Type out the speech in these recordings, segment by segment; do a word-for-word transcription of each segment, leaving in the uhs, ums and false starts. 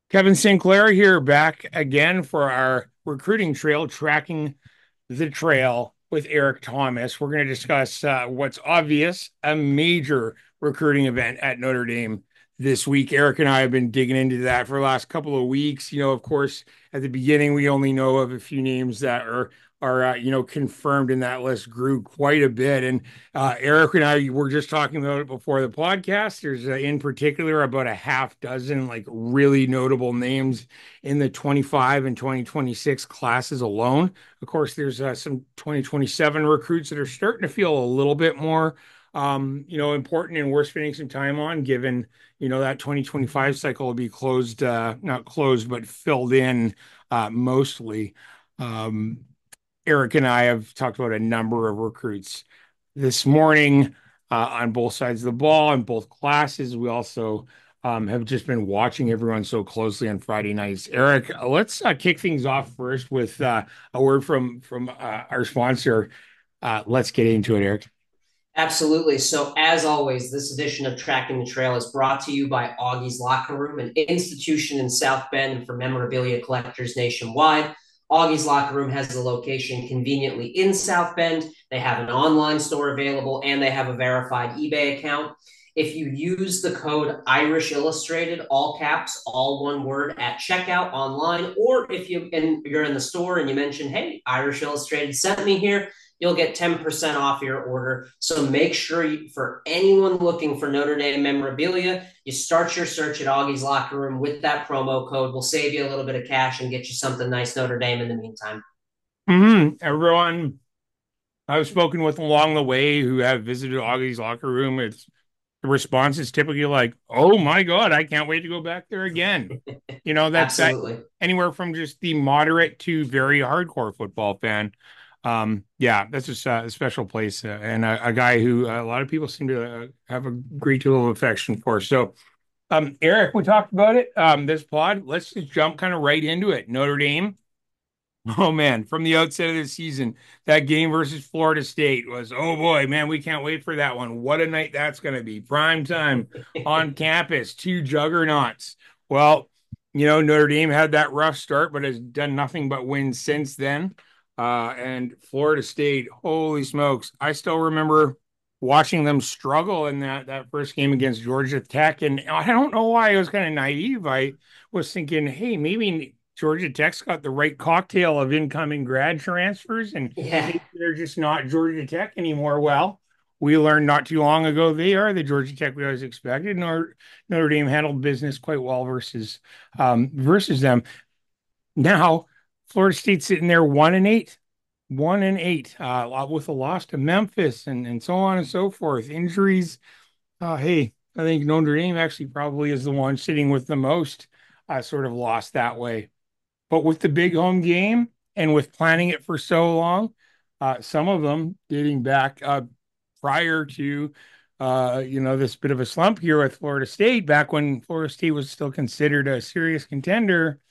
Kevin Sinclair here, back again for our recruiting trail, tracking the trail with Eric Thomas. We're going to discuss uh, what's obvious, a major recruiting event at Notre Dame this week. Eric and I have been digging into that for the last couple of weeks. You know, of course, at the beginning, we only know of a few names that are are uh, you know confirmed, and that list grew quite a bit. And uh, Eric and I were just talking about it before the podcast. There's uh, in particular about a half dozen like really notable names in the twenty-five and twenty twenty-six classes alone. Of course, there's uh, some twenty twenty-seven recruits that are starting to feel a little bit more, um, you know, important and worth spending some time on, given, you know, that twenty twenty-five cycle will be closed, uh, not closed, but filled in uh, mostly. Um, Eric and I have talked about a number of recruits this morning uh, on both sides of the ball in both classes. We also um, have just been watching everyone so closely on Friday nights. Eric, let's uh, kick things off first with uh, a word from from uh, our sponsor. Uh, let's get into it, Eric. Absolutely. So, as always, this edition of Tracking the Trail is brought to you by Augie's Locker Room, an institution in South Bend for memorabilia collectors nationwide. Augie's Locker Room has a location conveniently in South Bend. They have an online store available and they have a verified eBay account. If you use the code Irish Illustrated, all caps, all one word at checkout online, or if you and you're in the store and you mention, "Hey, Irish Illustrated sent me here," you'll get ten percent off your order. So make sure you, for anyone looking for Notre Dame memorabilia, you start your search at Augie's Locker Room with that promo code. We'll save you a little bit of cash and get you something nice Notre Dame in the meantime. Mm-hmm. Everyone I've spoken with along the way who have visited Augie's locker room, it's the response is typically like, "Oh my God, I can't wait to go back there again." You know, that's that Absolutely. anywhere from just the moderate to very hardcore football fan. Um, yeah, that's just uh, a special place uh, and a, a guy who uh, a lot of people seem to uh, have a great deal of affection for. So, um, Eric, we talked about it. Um, this pod, let's just jump kind of right into it. Notre Dame. Oh man, from the outset of the season, that game versus Florida State was, oh boy, man, we can't wait for that one. What a night that's going to be. Prime time on campus, two juggernauts. Well, you know, Notre Dame had that rough start, but has done nothing but win since then. Uh, and Florida State, holy smokes, I still remember watching them struggle in that that first game against Georgia Tech, and I don't know why I was kind of naive. I was thinking, hey, maybe Georgia Tech's got the right cocktail of incoming grad transfers, and Yeah. maybe they're just not Georgia Tech anymore. Well, we learned not too long ago they are the Georgia Tech we always expected. Notre, Notre Dame handled business quite well versus um, versus them. Now, Florida State's sitting there one and eight, one and eight, uh, with a loss to Memphis and and so on and so forth. Injuries. Uh, hey, I think Notre Dame actually probably is the one sitting with the most uh, sort of lost that way. But with the big home game and with planning it for so long, uh, some of them dating back uh, prior to, uh, you know, this bit of a slump here with Florida State, back when Florida State was still considered a serious contender,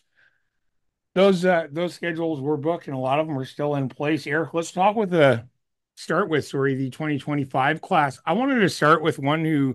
those uh, those schedules were booked and a lot of them are still in place. Eric, let's talk with the start with, sorry, the twenty twenty-five class. I wanted to start with one who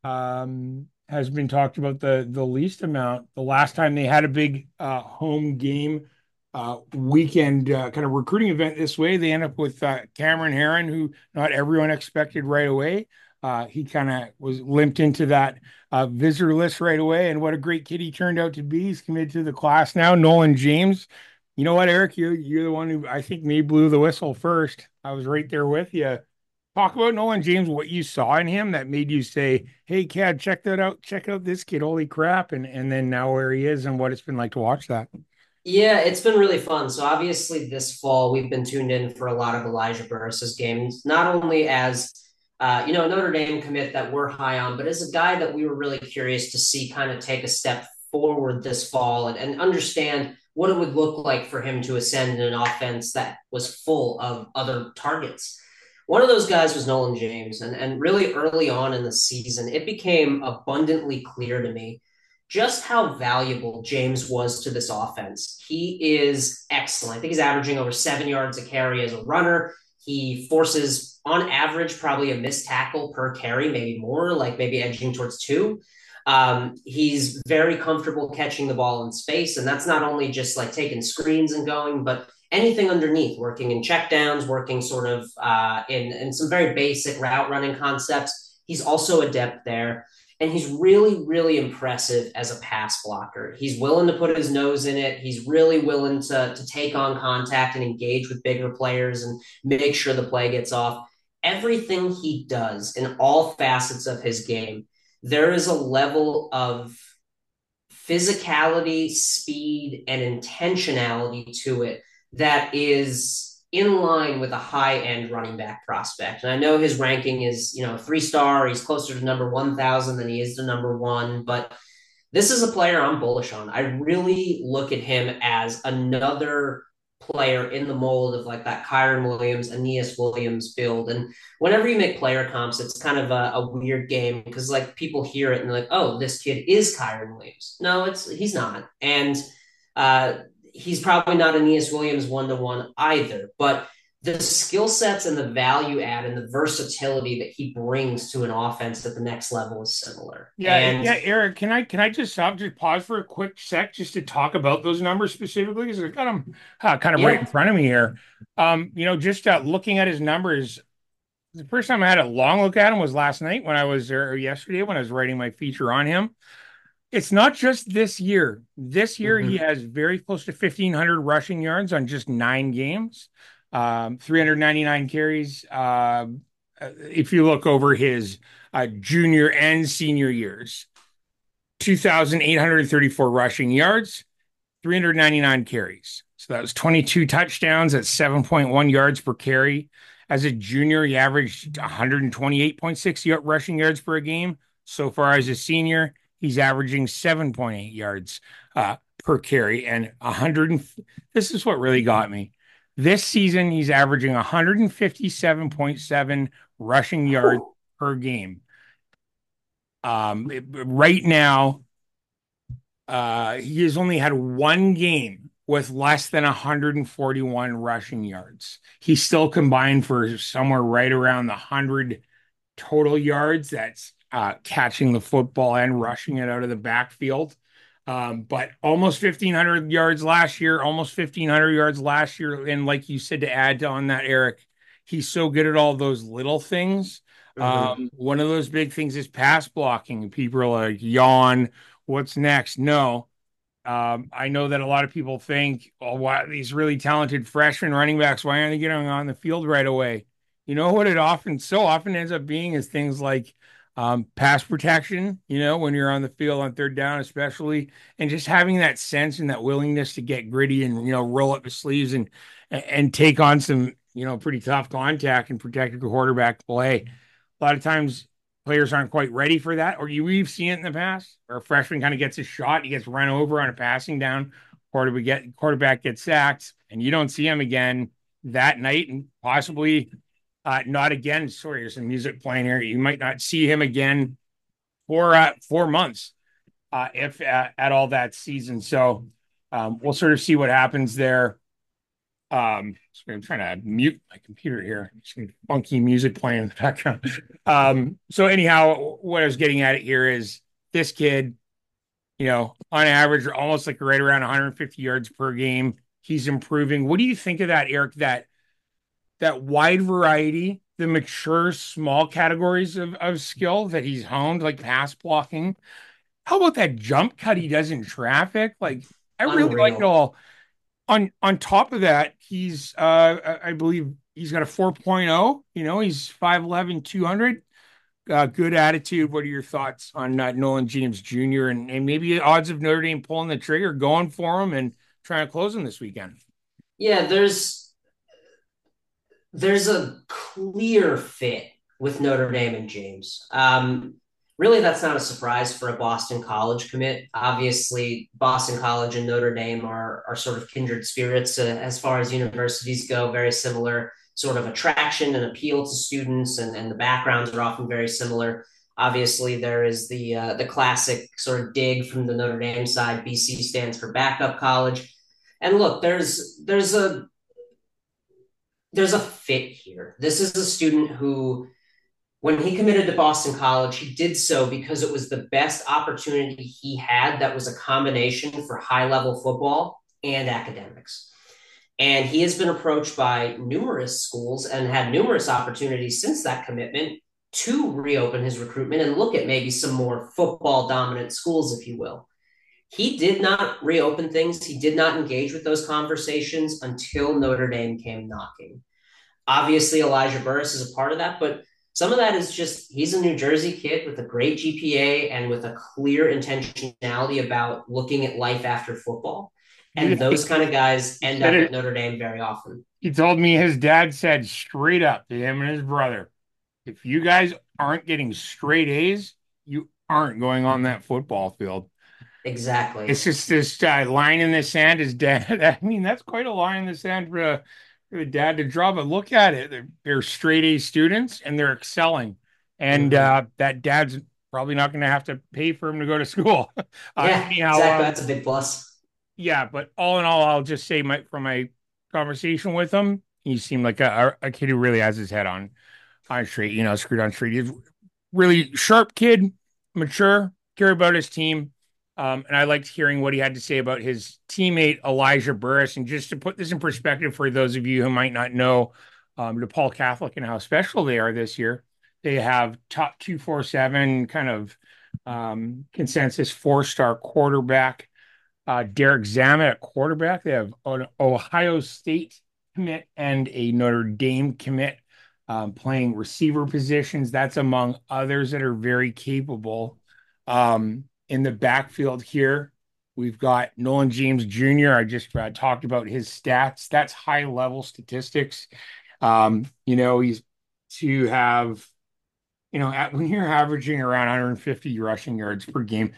um, has been talked about the the least amount. The last time they had a big uh, home game uh, weekend uh, kind of recruiting event this way, they end up with uh, Cameron Herron, who not everyone expected right away. Uh, he kind of was limped into that uh, visitor list right away, and what a great kid he turned out to be. He's committed to the class now. Nolan James. You know what, Eric? You're you're the one who I think me blew the whistle first. I was right there with you. Talk about Nolan James, what you saw in him that made you say, "Hey, Cad, check that out. Check out this kid. Holy crap!" And and then now where he is and what it's been like to watch that. Yeah, it's been really fun. So obviously this fall we've been tuned in for a lot of Elijah Burris's games, not only as uh, you know, Notre Dame commit that we're high on, but as a guy that we were really curious to see kind of take a step forward this fall and, and understand what it would look like for him to ascend in an offense that was full of other targets. One of those guys was Nolan James, and, and really early on in the season, it became abundantly clear to me just how valuable James was to this offense. He is excellent. I think he's averaging over seven yards a carry as a runner. He forces, on average, probably a missed tackle per carry, maybe more, like maybe edging towards two. Um, he's very comfortable catching the ball in space, and that's not only just like taking screens and going, but anything underneath, working in checkdowns, working sort of uh, in in some very basic route running concepts. He's also adept there. And he's really, really impressive as a pass blocker. He's willing to put his nose in it. He's really willing to, to take on contact and engage with bigger players and make sure the play gets off. Everything he does in all facets of his game, there is a level of physicality, speed, and intentionality to it that is in line with a high end running back prospect. And I know his ranking is, you know, three star. He's closer to number one thousand than he is to number one. But this is a player I'm bullish on. I really look at him as another player in the mold of like that Kyren Williams, Aeneas Williams build. And whenever you make player comps, it's kind of a, a weird game because like people hear it and they're like, oh, this kid is Kyren Williams. No, it's he's not. And uh, he's probably not Aeneas Williams one to one either. But the skill sets and the value add and the versatility that he brings to an offense at the next level is similar. Yeah, And yeah, Eric, can I can I just stop, just pause for a quick sec just to talk about those numbers specifically because I got them uh, kind of right in yeah, front of me here. Um, you know, just uh, looking at his numbers, the first time I had a long look at him was last night when I was there, or yesterday when I was writing my feature on him. It's not just this year. This year he mm-hmm. has very close to fifteen hundred rushing yards on just nine games, um, three hundred ninety-nine carries. Uh, if you look over his uh, junior and senior years, two thousand eight hundred thirty-four rushing yards, three hundred ninety-nine carries. So that was twenty-two touchdowns at seven point one yards per carry. As a junior, he averaged one hundred twenty-eight point six rushing yards per game. So far as a senior, he's averaging seven point eight yards uh, per carry and one hundred. This is what really got me. This season, he's averaging one hundred fifty-seven point seven rushing yards per game. Um, it- right now, uh, he has only had one game with less than one hundred forty-one rushing yards. He's still combined for somewhere right around the one hundred total yards. That's uh, catching the football and rushing it out of the backfield. Um, but almost fifteen hundred yards last year, almost fifteen hundred yards last year. And like you said, to add on that, Eric, he's so good at all those little things. Mm-hmm. Um, one of those big things is pass blocking. People are like, yawn, what's next? No. Um, I know that a lot of people think, oh, why these really talented freshman running backs, why aren't they getting on the field right away? You know what it often so often ends up being is things like um, pass protection, you know, when you're on the field on third down, especially, and just having that sense and that willingness to get gritty and, you know, roll up the sleeves and and take on some, you know, pretty tough contact and protect your quarterback play. A lot of times players aren't quite ready for that, or you we've seen it in the past, where a freshman kind of gets a shot, he gets run over on a passing down, quarterback get quarterback gets sacked, and you don't see him again that night, and possibly uh, not again. Sorry, there's some music playing here. You might not see him again for uh, four months, uh, if uh, at all that season. So um, we'll sort of see what happens there. Um, so I'm trying to mute my computer here. Some funky music playing in the background. Um, so anyhow, what I was getting at it here is this kid, you know, on average, almost like right around one hundred fifty yards per game. He's improving. What do you think of that, Eric? That that wide variety, the mature small categories of, of skill that he's honed, like pass blocking. How about that jump cut he does in traffic? Like, I really like it Unreal. all on on top of that, he's uh I believe he's got a 4.0. You know, he's five eleven, two hundred. Uh, good attitude. What are your thoughts on uh, Nolan James Junior and, and maybe odds of Notre Dame pulling the trigger, going for him, and trying to close him this weekend? Yeah, there's there's a clear fit with Notre Dame and James. Um, really, that's not a surprise for a Boston College commit. Obviously, Boston College and Notre Dame are are sort of kindred spirits uh, as far as universities go. Very similar sort of attraction and appeal to students, and, and the backgrounds are often very similar. Obviously, there is the uh, the classic sort of dig from the Notre Dame side. B C stands for backup college, and look, there's there's a there's a fit here. This is a student who When he committed to Boston College, he did so because it was the best opportunity he had that was a combination for high level football and academics. And he has been approached by numerous schools and had numerous opportunities since that commitment to reopen his recruitment and look at maybe some more football dominant schools, if you will. He did not reopen things. He did not engage with those conversations until Notre Dame came knocking. Obviously, Elijah Burris is a part of that, but some of that is just he's a New Jersey kid with a great G P A and with a clear intentionality about looking at life after football. He, And those kind of guys he end said up at it. Notre Dame very often. He told me his dad said straight up to him and his brother, if you guys aren't getting straight A's, you aren't going on that football field. It's Exactly. just this uh, line in the sand. His dad, I mean, that's quite a line in the sand for, uh, for the dad to draw. But look at it. They're, they're straight A students and they're excelling. And Mm-hmm. uh, that dad's probably not going to have to pay for him to go to school. uh, Yeah, anyhow, exactly. um, That's a big plus. yeah, but all in all, I'll just say my from my conversation with him, he seemed like a, a kid who really has his head on on straight, you know, screwed on straight. He's really sharp kid, mature, care about his team. Um, and I liked hearing what he had to say about his teammate Elijah Burris. And just to put this in perspective for those of you who might not know, um, DePaul Catholic and how special they are this year, they have top two four seven kind of um, consensus four star quarterback uh, Derek Zamet at quarterback. They have an Ohio State commit and a Notre Dame commit um, playing receiver positions. That's among others that are very capable. Um, in the backfield here, we've got Nolan James Junior I just uh, talked about his stats. That's high level statistics. Um, you know, he's to have, you know, at, when you're averaging around one hundred fifty rushing yards per game,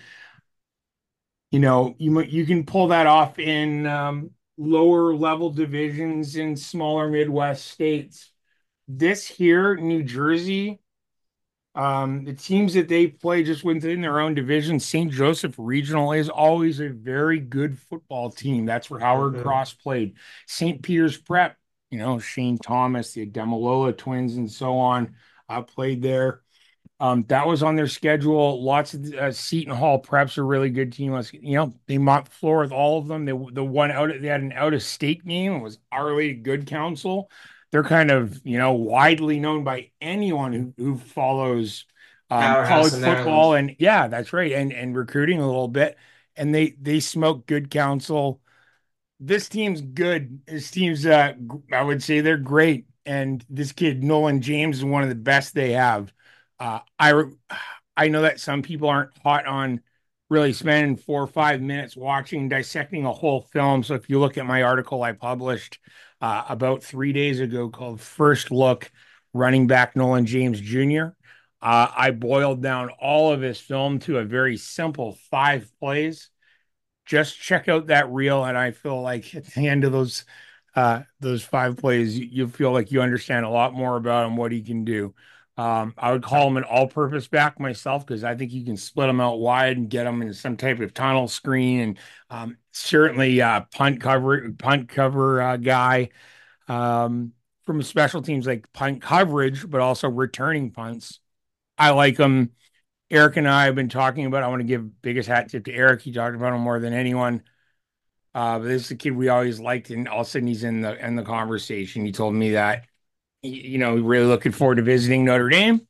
you know, you you can pull that off in um, lower level divisions in smaller Midwest states. This here, New Jersey, um, the teams that they play just within their own division, Saint Joseph Regional is always a very good football team. That's where Howard Mm-hmm. Cross played. Saint Peter's Prep, you know, Shane Thomas, the Demolola twins, and so on, uh, played there. Um, that was on their schedule. Lots of uh, Seton Hall Preps are a really good team. Let's, you know, they mopped the floor with all of them. They the one out they had an out of state game. It was Our Lady Good Counsel. They're kind of you know widely known by anyone who who follows um, Powerhouse college in Maryland. football and yeah, that's right, and and recruiting a little bit. And they they smoke Good Counsel. This team's good. This team's uh, I would say they're great. And this kid Nolan James is one of the best they have. Uh, I I know that some people aren't hot on really spending four or five minutes watching dissecting a whole film. So if you look at my article I published uh, about three days ago called "First Look: Running Back Nolan James Junior" Uh, I boiled down all of his film to a very simple five plays. Just check out that reel, and I feel like at the end of those uh those five plays, you, you feel like you understand a lot more about him, what he can do. Um, I would call him an all-purpose back myself because I think you can split him out wide and get him in some type of tunnel screen, and um, certainly uh, punt cover, punt cover uh, guy um, from special teams like punt coverage, but also returning punts. I like him. Eric and I have been talking about. I want to give biggest hat tip to Eric. He talked about him more than anyone. Uh, but this is a kid we always liked, and all of a sudden he's in the in the conversation. He told me that you know really looking forward to visiting Notre Dame.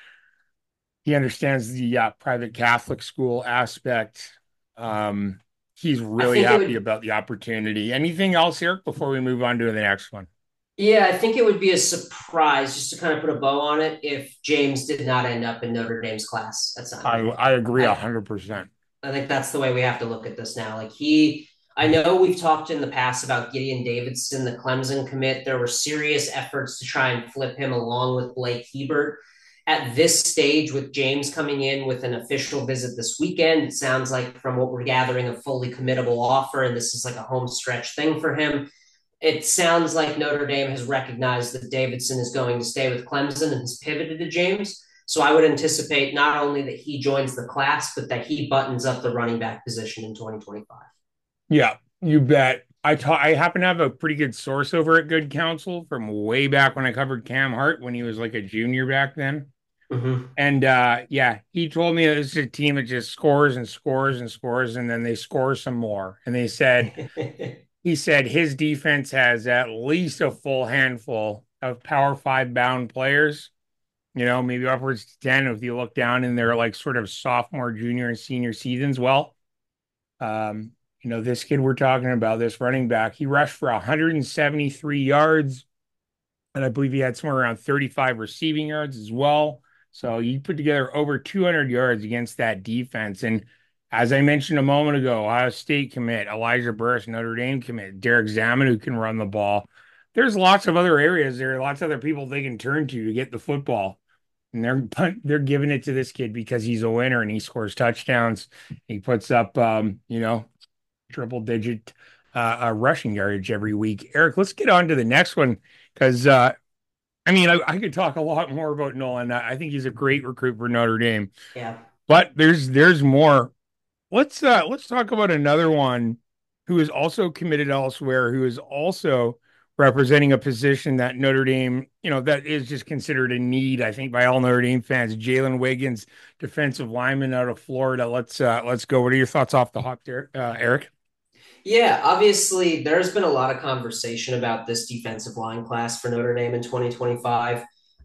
He understands the uh, private Catholic school aspect. Um, he's I really think it happy would about the opportunity. Anything else, Eric, before we move on to the next one? Yeah, I think it would be a surprise just to kind of put a bow on it if James did not end up in Notre Dame's class at I Simon. I agree a I hundred percent. I think that's the way we have to look at this now. Like he, I know we've talked in the past about Gideon Davidson, the Clemson commit. There were serious efforts to try and flip him along with Blake Hebert. At this stage, with James coming in with an official visit this weekend, it sounds like from what we're gathering, a fully committable offer, and this is like a home stretch thing for him. It sounds like Notre Dame has recognized that Davidson is going to stay with Clemson and has pivoted to James. So I would anticipate not only that he joins the class, but that he buttons up the running back position in twenty twenty-five. Yeah, you bet. I ta- I happen to have a pretty good source over at Good Counsel from way back when I covered Cam Hart when he was like a junior back then. Mm-hmm. And uh, yeah, he told me it was a team that just scores and scores and scores, and then they score some more. And they said, he said his defense has at least a full handful of Power Five bound players, you know, maybe upwards to ten if you look down in their like sort of sophomore, junior, and senior seasons. Well, um, you know, this kid we're talking about, this running back, he rushed for one hundred seventy-three yards, and I believe he had somewhere around thirty-five receiving yards as well. So you put together over two hundred yards against that defense. And as I mentioned a moment ago, Ohio State commit, Elijah Burris, Notre Dame commit, Derek Zaman, who can run the ball. There's lots of other areas there, lots of other people they can turn to to get the football. And they're they're giving it to this kid because he's a winner and he scores touchdowns. He puts up, um, you know, triple digit uh, uh, rushing yardage every week. Eric, let's get on to the next one because uh, I mean I, I could talk a lot more about Nolan. I I think he's a great recruit for Notre Dame, Yeah. but there's there's more. Let's uh, let's talk about another one who is also committed elsewhere, who is also representing a position that Notre Dame, you know, that is just considered a need, I think, by all Notre Dame fans. Jalen Wiggins, defensive lineman out of Florida. Let's uh, let's go. What are your thoughts off the hop there, uh, Eric? Yeah, obviously, there's been a lot of conversation about this defensive line class for Notre Dame in twenty twenty-five.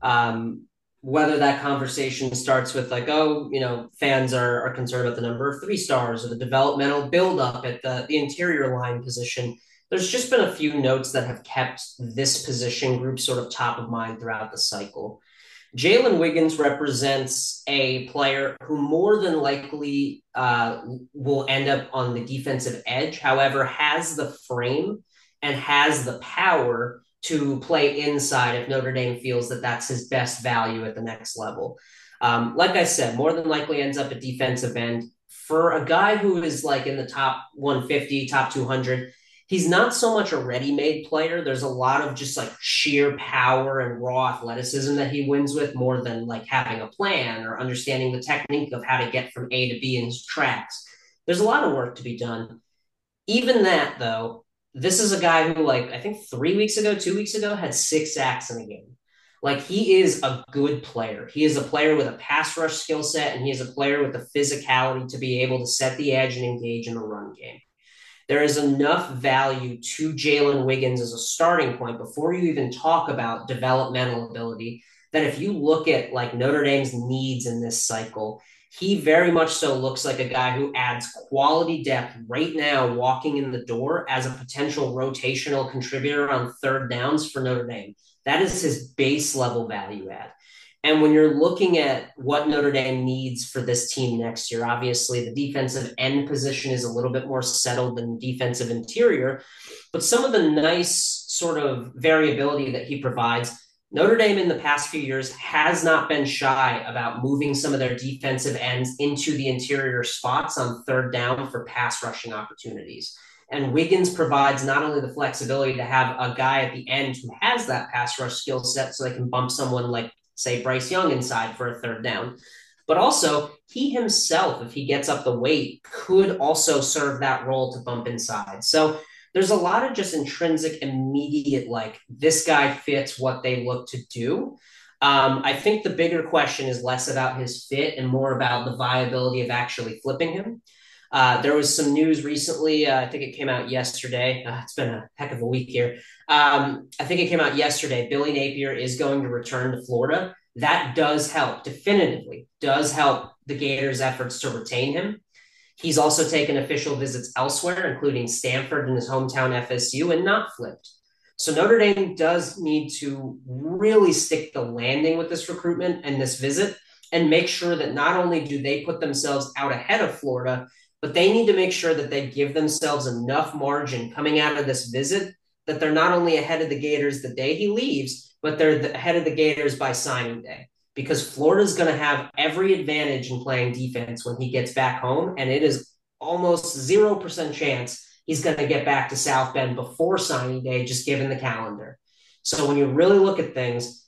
Um, whether that conversation starts with, like, oh, you know, fans are, are concerned about the number of three stars or the developmental buildup at the, the interior line position. There's just been a few notes that have kept this position group sort of top of mind throughout the cycle. Jalen Wiggins represents a player who more than likely uh, will end up on the defensive edge, however, has the frame and has the power to play inside if Notre Dame feels that that's his best value at the next level. Um, like I said, more than likely ends up at defensive end. For a guy who is like in the top one fifty, top two hundred, he's not so much a ready-made player. There's a lot of just like sheer power and raw athleticism that he wins with more than like having a plan or understanding the technique of how to get from A to B in his tracks. There's a lot of work to be done. Even that, though, this is a guy who, like, I think three weeks ago, two weeks ago, had six sacks in a game. Like, he is a good player. He is a player with a pass rush skill set, and he is a player with the physicality to be able to set the edge and engage in the run game. There is enough value to Jalen Wiggins as a starting point before you even talk about developmental ability that if you look at like Notre Dame's needs in this cycle, he very much so looks like a guy who adds quality depth right now, walking in the door as a potential rotational contributor on third downs for Notre Dame. That is his base level value add. And when you're looking at what Notre Dame needs for this team next year, obviously the defensive end position is a little bit more settled than defensive interior, but some of the nice sort of variability that he provides, Notre Dame in the past few years has not been shy about moving some of their defensive ends into the interior spots on third down for pass rushing opportunities. And Wiggins provides not only the flexibility to have a guy at the end who has that pass rush skill set so they can bump someone like, say, Bryce Young inside for a third down, but also he himself, if he gets up the weight, could also serve that role to bump inside. So there's a lot of just intrinsic, immediate, like, this guy fits what they look to do. Um, I think the bigger question is less about his fit and more about the viability of actually flipping him. Uh, there was some news recently. Uh, I think it came out yesterday. Uh, it's been a heck of a week here. Um, I think it came out yesterday. Billy Napier is going to return to Florida. That does help, definitively, does help the Gators' efforts to retain him. He's also taken official visits elsewhere, including Stanford and his hometown F S U, and not flipped. So Notre Dame does need to really stick the landing with this recruitment and this visit and make sure that not only do they put themselves out ahead of Florida, but they need to make sure that they give themselves enough margin coming out of this visit that they're not only ahead of the Gators the day he leaves, but they're the, ahead of the Gators by signing day. Because Florida's going to have every advantage in playing defense when he gets back home, and it is almost zero percent chance he's going to get back to South Bend before signing day, just given the calendar. So when you really look at things,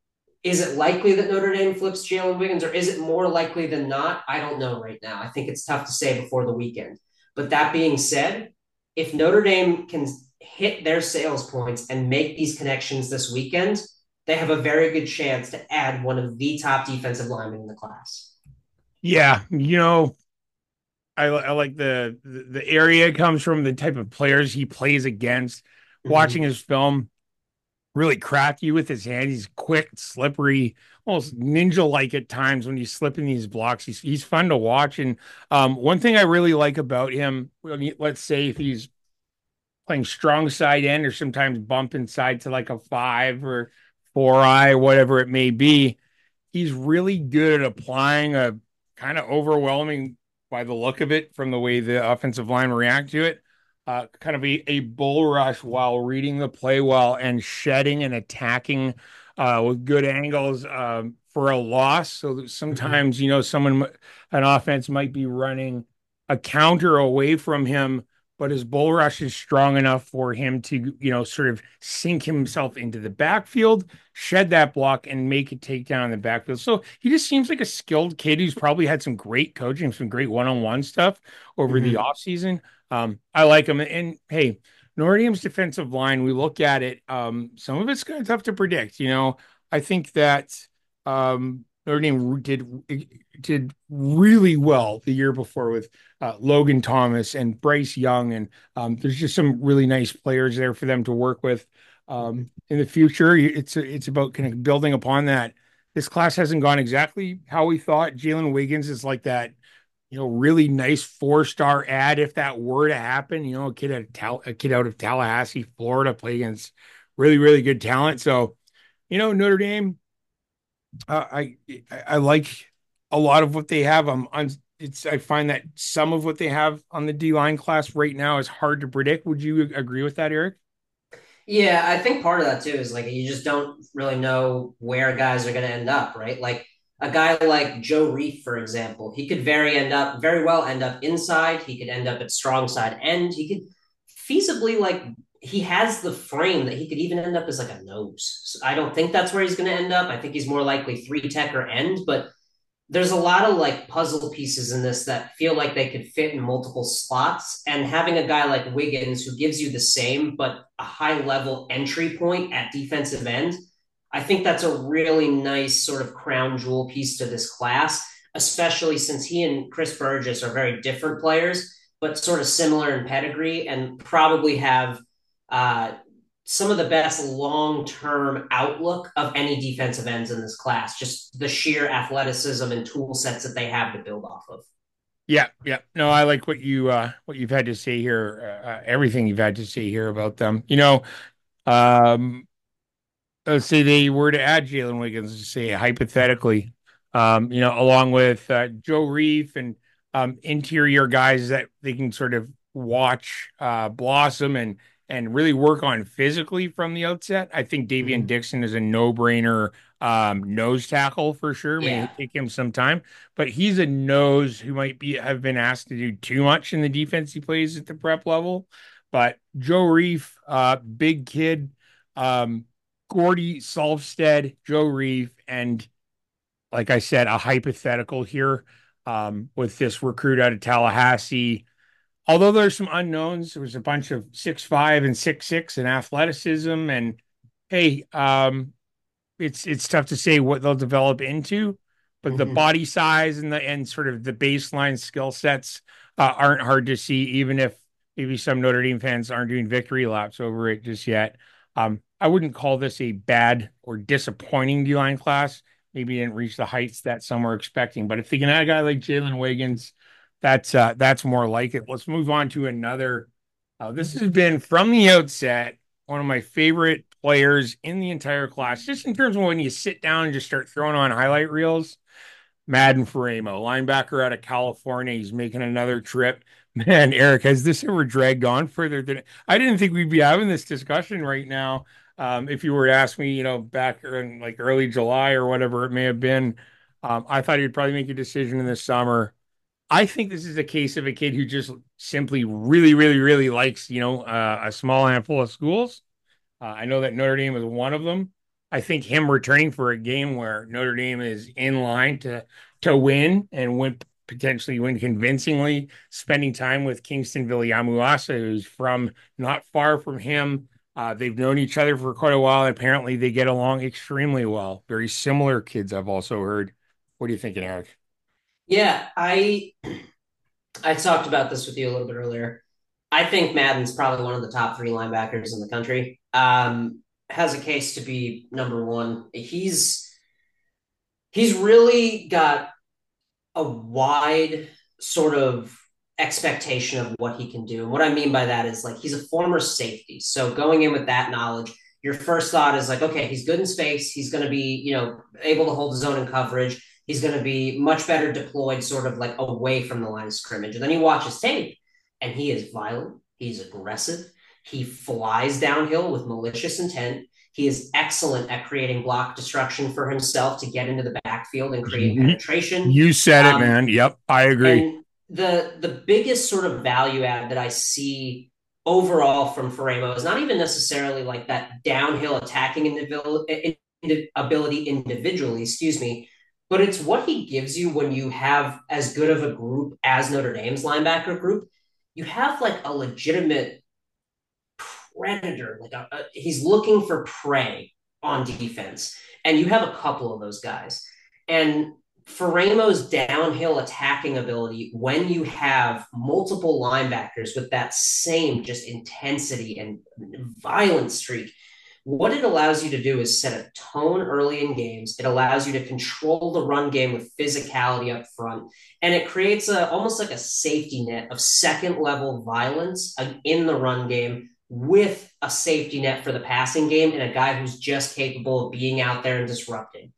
is it likely that Notre Dame flips Jalen Wiggins, or is it more likely than not? I don't know right now. I think it's tough to say before the weekend. But that being said, if Notre Dame can hit their sales points and make these connections this weekend, they have a very good chance to add one of the top defensive linemen in the class. Yeah, you know, I, I like the, the the area it comes from, the type of players he plays against. Watching Mm-hmm. his film, really crafty with his hand. He's quick, slippery, almost ninja-like at times when he's slipping these blocks. He's he's fun to watch. And um, one thing I really like about him, let's say if he's playing strong side end or sometimes bump inside to like a five or four eye, whatever it may be, he's really good at applying a kind of overwhelming, by the look of it, from the way the offensive line react to it, uh, kind of a, a bull rush while reading the play well and shedding and attacking uh, with good angles um, for a loss. So that Mm-hmm. sometimes, you know, someone, an offense might be running a counter away from him, but his bull rush is strong enough for him to, you know, sort of sink himself into the backfield, shed that block, and make a takedown in the backfield. So he just seems like a skilled kid who's probably had some great coaching, some great one-on-one stuff over the Mm-hmm. offseason. Um, I like him. And hey, Notre Dame's defensive line, we look at it, um, some of it's kind of tough to predict. You know, I think that um, Notre Dame did did really well the year before with uh, Logan Thomas and Bryce Young, and um, there's just some really nice players there for them to work with um, in the future. It's it's about kind of building upon that. This class hasn't gone exactly how we thought. Jalen Wiggins is like that, you know, really nice four star ad if that were to happen. You know, a kid at Tal- a kid out of Tallahassee, Florida, play against really really good talent. So you know, Notre Dame, uh, I I like a lot of what they have. I'm on. It's I find that some of what they have on the D line class right now is hard to predict. Would you agree with that, Eric? Yeah, I think part of that too is like you just don't really know where guys are going to end up, right? Like a guy like Joe Reef, for example, he could very end up very well end up inside. He could end up at strong side end. He could feasibly like he has the frame that he could even end up as like a nose. So I don't think that's where he's going to end up. I think he's more likely three tech or end, but there's a lot of like puzzle pieces in this that feel like they could fit in multiple slots. And having a guy like Wiggins who gives you the same but a high level entry point at defensive end, I think that's a really nice sort of crown jewel piece to this class, especially since he and Chris Burgess are very different players, but sort of similar in pedigree and probably have uh, some of the best long term outlook of any defensive ends in this class, just the sheer athleticism and tool sets that they have to build off of. Yeah, yeah. No, I like what you uh what you've had to say here, uh, uh, everything you've had to say here about them. You know, um let's say they were to add Jalen Wiggins, to say hypothetically, um, you know, along with uh, Joe Reef and um, interior guys that they can sort of watch uh, blossom and and really work on physically from the outset. I think Davian Mm-hmm. Dixon is a no-brainer um, nose tackle for sure. May Yeah. take him some time, but he's a nose who might be have been asked to do too much in the defense he plays at the prep level. But Joe Reef, uh, big kid. Um, Gordy Solfstead, Joe Reeve, and like I said, a hypothetical here um, with this recruit out of Tallahassee. Although there's some unknowns, there was a bunch of six five and six six in athleticism, and hey, um, it's it's tough to say what they'll develop into, but the Mm-hmm. body size and the and sort of the baseline skill sets uh, aren't hard to see, even if maybe some Notre Dame fans aren't doing victory laps over it just yet. Um, I wouldn't call this a bad or disappointing D line class. Maybe didn't reach the heights that some were expecting, but if they can add a guy like Jalen Wiggins, that's uh, that's more like it. Let's move on to another. Uh, this has been from the outset one of my favorite players in the entire class, just in terms of when you sit down and just start throwing on highlight reels. Madden Faremo, linebacker out of California. He's making another trip. Man, Eric, has this ever dragged on further than I didn't think we'd be having this discussion right now? Um, if you were to ask me, you know, back in like early July or whatever it may have been, um, I thought he'd probably make a decision in the summer. I think this is a case of a kid who just simply really, really, really likes, you know, uh, a small handful of schools. Uh, I know that Notre Dame is one of them. I think him returning for a game where Notre Dame is in line to to win and win potentially win convincingly, spending time with Kingston Viliamuasa, who's from not far from him. Uh, they've known each other for quite a while. And apparently, they get along extremely well. Very similar kids, I've also heard. What are you thinking, Eric? Yeah, I I talked about this with you a little bit earlier. I think Madden's probably one of the top three linebackers in the country. Um, has a case to be number one. He's he's really got a wide sort of expectation of what he can do. And what I mean by that is like he's a former safety. So going in with that knowledge, your first thought is like, okay, he's good in space. He's going to be, you know, able to hold his own in coverage. He's going to be much better deployed, sort of like away from the line of scrimmage. And then you watch his tape, and he is violent. He's aggressive. He flies downhill with malicious intent. He is excellent at creating block destruction for himself to get into the backfield and create penetration. You said it, Um, man. Yep, I agree. and the the biggest sort of value add that I see overall from Faremo is not even necessarily like that downhill attacking ability individually, excuse me, but it's what he gives you when you have as good of a group as Notre Dame's linebacker group. You have like a legitimate predator, like a, a, he's looking for prey on defense, and you have a couple of those guys. And Faremo's downhill attacking ability, when you have multiple linebackers with that same just intensity and violent streak, what it allows you to do is set a tone early in games. It allows you to control the run game with physicality up front, and it creates a almost like a safety net of second level violence in the run game with a safety net for the passing game and a guy who's just capable of being out there and disrupting.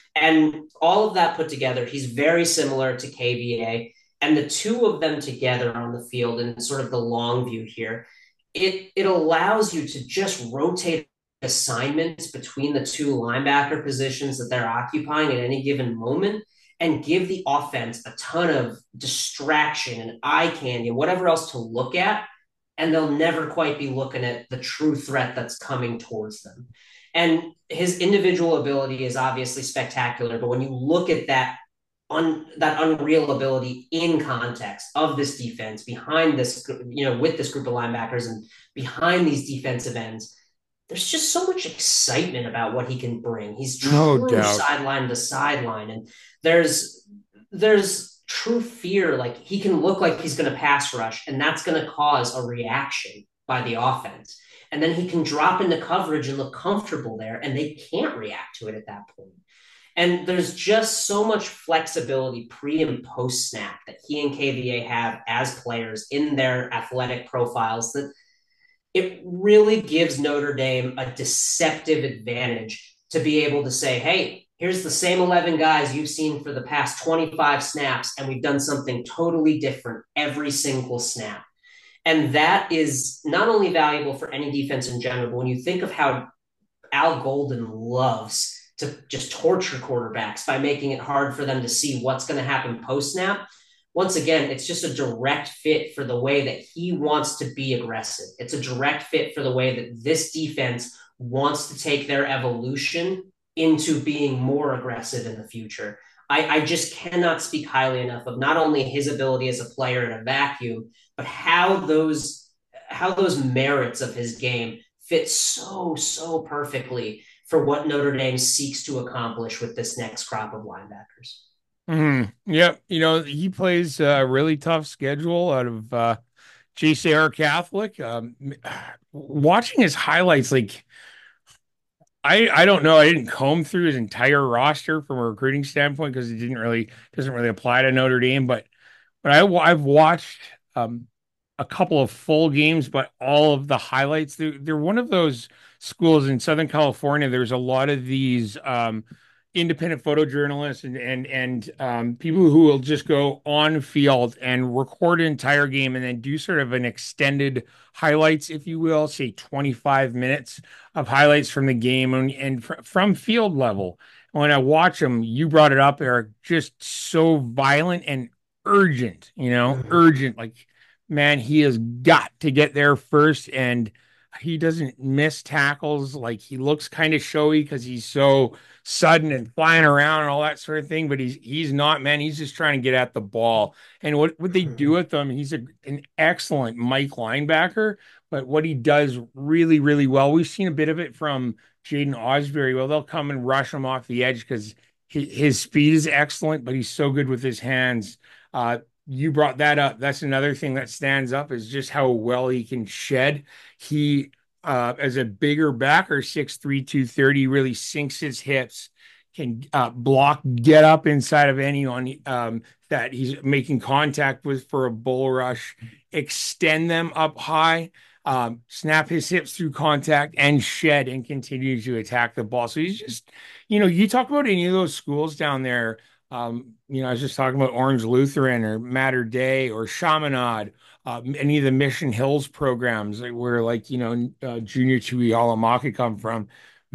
And all of that put together, he's very similar to K V A. And the two of them together on the field in sort of the long view here, it, it allows you to just rotate assignments between the two linebacker positions that they're occupying at any given moment and give the offense a ton of distraction and eye candy and whatever else to look at. And they'll never quite be looking at the true threat that's coming towards them. And his individual ability is obviously spectacular, but when you look at that un, that unreal ability in context of this defense behind this, you know, with this group of linebackers and behind these defensive ends, there's just so much excitement about what he can bring. He's No true doubt. sideline to sideline, and there's there's true fear. Like he can look like he's going to pass rush, and that's going to cause a reaction by the offense. And then he can drop into coverage and look comfortable there, and they can't react to it at that point. And there's just so much flexibility pre and post snap that he and K V A have as players in their athletic profiles that it really gives Notre Dame a deceptive advantage to be able to say, hey, here's the same eleven guys you've seen for the past twenty-five snaps, and we've done something totally different every single snap. And that is not only valuable for any defense in general, but when you think of how Al Golden loves to just torture quarterbacks by making it hard for them to see what's going to happen post snap, once again, it's just a direct fit for the way that he wants to be aggressive. It's a direct fit for the way that this defense wants to take their evolution into being more aggressive in the future. I, I just cannot speak highly enough of not only his ability as a player in a vacuum, but how those how those merits of his game fit so, so perfectly for what Notre Dame seeks to accomplish with this next crop of linebackers. Mm, yep. You know, he plays a really tough schedule out of uh, J C R Catholic. Um, watching his highlights, like I, I don't know. I didn't comb through his entire roster from a recruiting standpoint because it didn't really doesn't really apply to Notre Dame. But but I I've watched um, a couple of full games, but all of the highlights. They're, they're one of those schools in Southern California. There's a lot of these um, independent photojournalists and and and um, people who will just go on field and record an entire game and then do sort of an extended highlights, if you will, say twenty-five minutes of highlights from the game and, and fr- from field level. When I watch them, you brought it up, Eric, just so violent and urgent, you know, Mm-hmm. urgent. Like, man, he has got to get there first. And he doesn't miss tackles. Like he looks kind of showy because he's so sudden and flying around and all that sort of thing. But he's he's not, man. He's just trying to get at the ball. And what what they do with him, he's a, an excellent Mike linebacker. But what he does really, really well, we've seen a bit of it from Jaden Osbury. Well, they'll come and rush him off the edge because his, his speed is excellent, but he's so good with his hands. Uh, you brought that up. That's another thing that stands up is just how well he can shed. He, uh, as a bigger backer, six three, two thirty, really sinks his hips, can uh, block, get up inside of anyone um, that he's making contact with for a bull rush, extend them up high, um, snap his hips through contact, and shed and continue to attack the ball. So he's just, you know, you talk about any of those schools down there. Um, you know, I was just talking about Orange Lutheran or Mater Dei or Chaminade, uh, any of the Mission Hills programs like, where, like, you know, uh, Junior Tuihalamaka come from,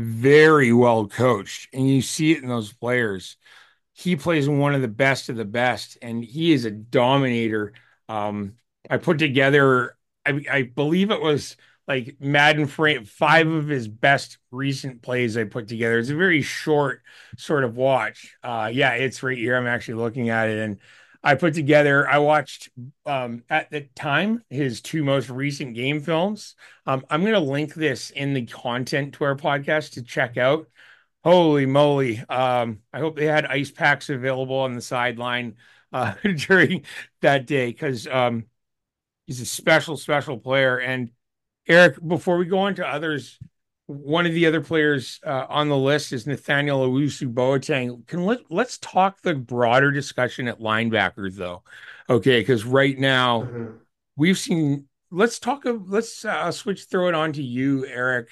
very well coached. And you see it in those players. He plays one of the best of the best, and he is a dominator. Um, I put together, I, I believe it was like Madden frame five of his best recent plays I put together. It's a very short sort of watch. Uh, yeah, it's right here. I'm actually looking at it, and I put together. I watched um, at the time his two most recent game films. Um, I'm going to link this in the content to our podcast to check out. Holy moly. Um, I hope they had ice packs available on the sideline uh, during that day because um, he's a special, special player. And Eric, before we go on to others, one of the other players uh, on the list is Nathaniel Owusu Boateng. Can let, let's talk the broader discussion at linebackers, though. Okay, because right now Mm-hmm. we've seen. Let's talk. Of, let's uh, switch. Throw it on to you, Eric.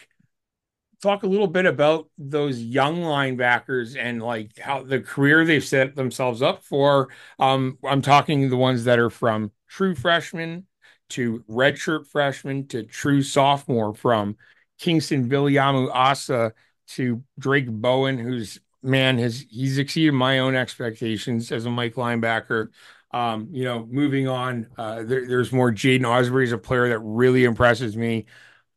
Talk a little bit about those young linebackers and like how the career they've set themselves up for. Um, I'm talking the ones that are from true freshman to redshirt freshman to true sophomore, from Kingston Viliamu Asa to Drake Bowen, who's, man, has he's exceeded my own expectations as a Mike linebacker. Um, you know, moving on, uh, there, there's more. Jaden Osbury is a player that really impresses me,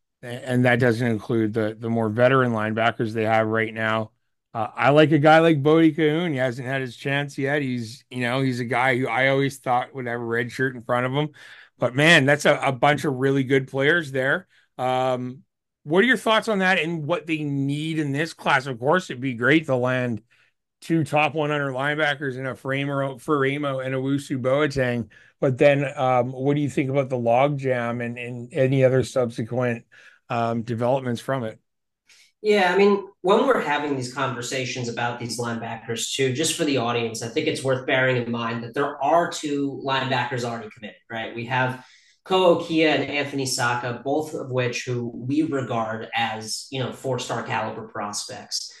and that doesn't include the the more veteran linebackers they have right now. Uh, I like a guy like Bodie Cahoon. He hasn't had his chance yet. He's, you know, he's a guy who I always thought would have a red shirt in front of him. But man, that's a, a bunch of really good players there. Um, what are your thoughts on that and what they need in this class? Of course, it'd be great to land two top one hundred linebackers in a Framer, Ferramo and Owusu Boateng. But then, um, what do you think about the logjam and, and any other subsequent um, developments from it? Yeah, I mean, when we're having these conversations about these linebackers too, just for the audience, I think it's worth bearing in mind that there are two linebackers already committed, right? We have Ko Okia and Anthony Saka, both of which who we regard as, you know, four-star caliber prospects.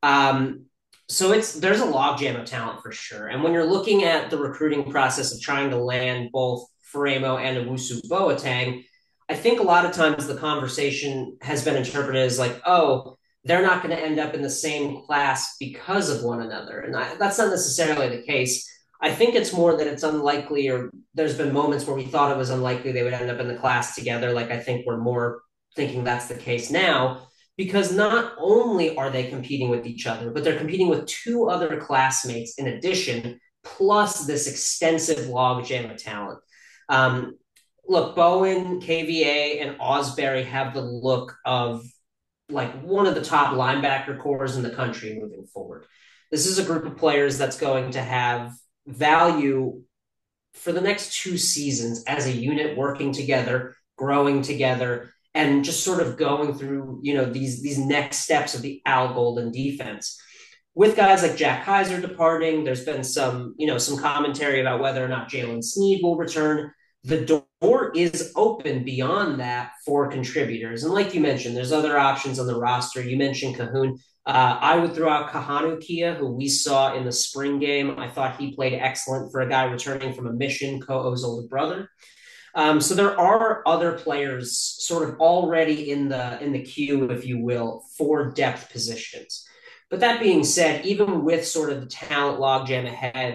Um, so it's there's a logjam of talent for sure. And when you're looking at the recruiting process of trying to land both Faremo and Owusu Boateng, I think a lot of times the conversation has been interpreted as like, oh, they're not going to end up in the same class because of one another. And I, that's not necessarily the case. I think it's more that it's unlikely, or there's been moments where we thought it was unlikely they would end up in the class together. Like I think we're more thinking that's the case now, because not only are they competing with each other, but they're competing with two other classmates in addition, plus this extensive logjam of talent. Um, Look, Bowen, K V A, and Osbury have the look of like one of the top linebacker cores in the country moving forward. This is a group of players that's going to have value for the next two seasons as a unit working together, growing together, and just sort of going through, you know, these these next steps of the Al Golden defense. With guys like Jack Kaiser departing, there's been some, you know, some commentary about whether or not Jalen Sneed will return. The door is open beyond that for contributors. And like you mentioned, there's other options on the roster. You mentioned Cahoon. Uh, I would throw out Kahanu Kia, who we saw in the spring game. I thought he played excellent for a guy returning from a mission, Ko'o's older brother. Um, so there are other players sort of already in the in the queue, if you will, for depth positions. But that being said, even with sort of the talent logjam ahead,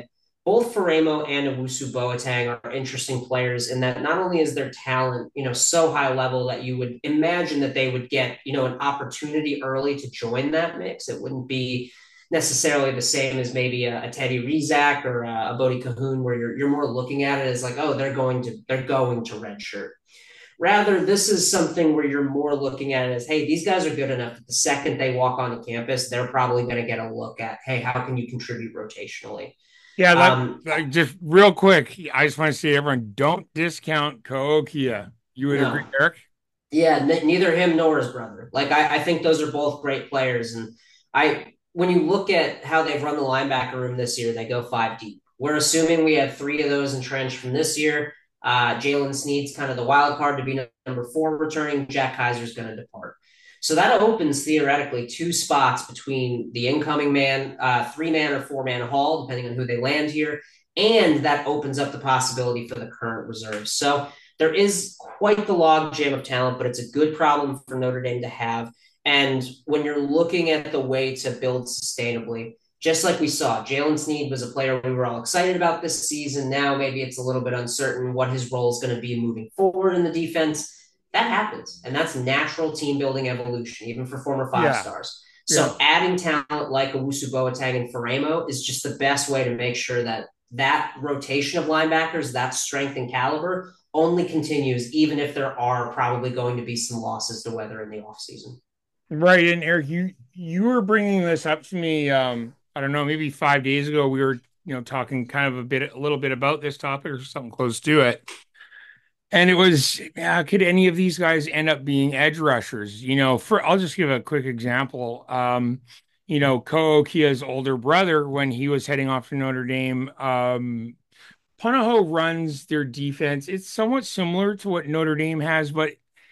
both Faremo and Owusu Boateng are interesting players in that not only is their talent, you know, so high level that you would imagine that they would get, you know, an opportunity early to join that mix. It wouldn't be necessarily the same as maybe a, a Teddy Rizak or a, a Bodie Cahoon, where you're you're more looking at it as like, oh, they're going to they're going to redshirt. Rather, this is something where you're more looking at it as, hey, these guys are good enough that the second they walk onto campus, they're probably going to get a look at, hey, how can you contribute rotationally? Yeah, that, Um, that just real quick. I just want to say, everyone, don't discount Kookia. You would agree, no, Eric? yeah, n- neither him nor his brother. Like I, I think those are both great players, and I when you look at how they've run the linebacker room this year, they go five deep. We're assuming we have three of those entrenched from this year. Uh, Jalen Sneed's kind of the wild card to be number four returning. Jack Kaiser's going to depart. So that opens theoretically two spots between the incoming man, uh, three man or four man haul, depending on who they land here. And that opens up the possibility for the current reserves. So there is quite the logjam of talent, but it's a good problem for Notre Dame to have. And when you're looking at the way to build sustainably, just like we saw, Jalen Sneed was a player we were all excited about this season. Now maybe it's a little bit uncertain what his role is going to be moving forward in the defense. That happens, and that's natural team building evolution, even for former five Yeah, stars. yeah. So adding talent like Owusu Boateng and Faremo is just the best way to make sure that that rotation of linebackers, that strength and caliber, only continues, even if there are probably going to be some losses to weather in the offseason. Right. And Eric, you you were bringing this up to me. Um, I don't know, maybe five days ago. We were, you know, talking kind of a bit, a little bit about this topic or something close to it. And it was, yeah, could any of these guys end up being edge rushers? You know, for I'll just give a quick example. Um, you know, Ko Kia's older brother, when he was heading off to Notre Dame, um, Punahou runs their defense. It's somewhat similar to what Notre Dame has, but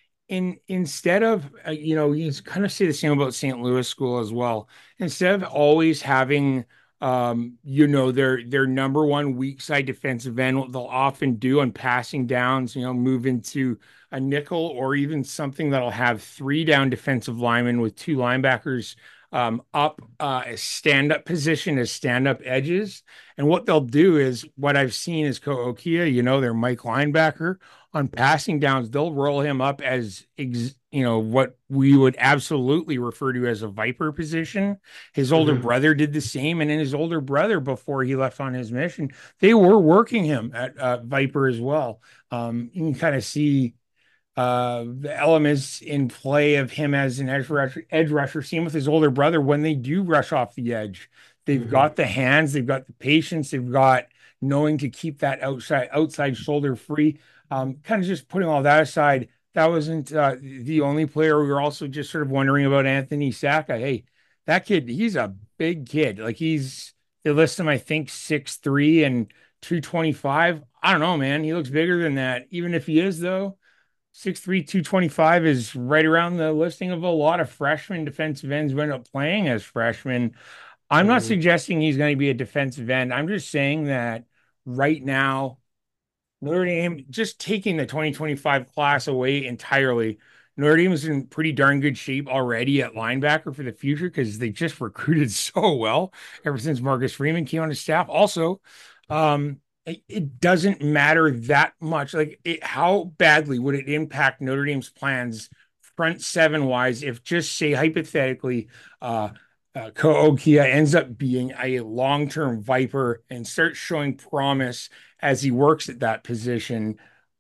in instead of uh, you know, you kind of say the same about Saint Louis School as well. Instead of always having um, you know, their their number one weak side defensive end, what they'll often do on passing downs, you know, move into a nickel or even something that'll have three down defensive linemen with two linebackers um, up uh, a stand-up position as stand-up edges. And what they'll do is what I've seen is Ko Okia, you know, their Mike linebacker on passing downs, they'll roll him up as ex, you know, what we would absolutely refer to as a viper position. His older Mm-hmm. brother did the same, and then his older brother, before he left on his mission, they were working him at uh, viper as well. Um, you can kind of see uh, the elements in play of him as an edge rusher, edge rusher, seen with his older brother when they do rush off the edge. They've Mm-hmm. got the hands, they've got the patience, they've got knowing to keep that outside outside shoulder free. Um, kind of just putting all that aside, that wasn't uh, the only player. We were also just sort of wondering about Anthony Saka. Hey, that kid, he's a big kid. Like he's they list him, I think, six three and two twenty-five. I don't know, man. He looks bigger than that. Even if he is, though, six three, two twenty-five is right around the listing of a lot of freshman defensive ends who end up playing as freshmen. I'm not Mm-hmm. suggesting he's going to be a defensive end. I'm just saying that right now, Notre Dame, just taking the twenty twenty-five class away entirely, Notre Dame is in pretty darn good shape already at linebacker for the future because they just recruited so well ever since Marcus Freeman came on his staff. Also, um, it, it doesn't matter that much. Like, it, how badly would it impact Notre Dame's plans front seven wise if, just say hypothetically, uh, uh, Ko Okia ends up being a long term Viper and starts showing promise as he works at that position?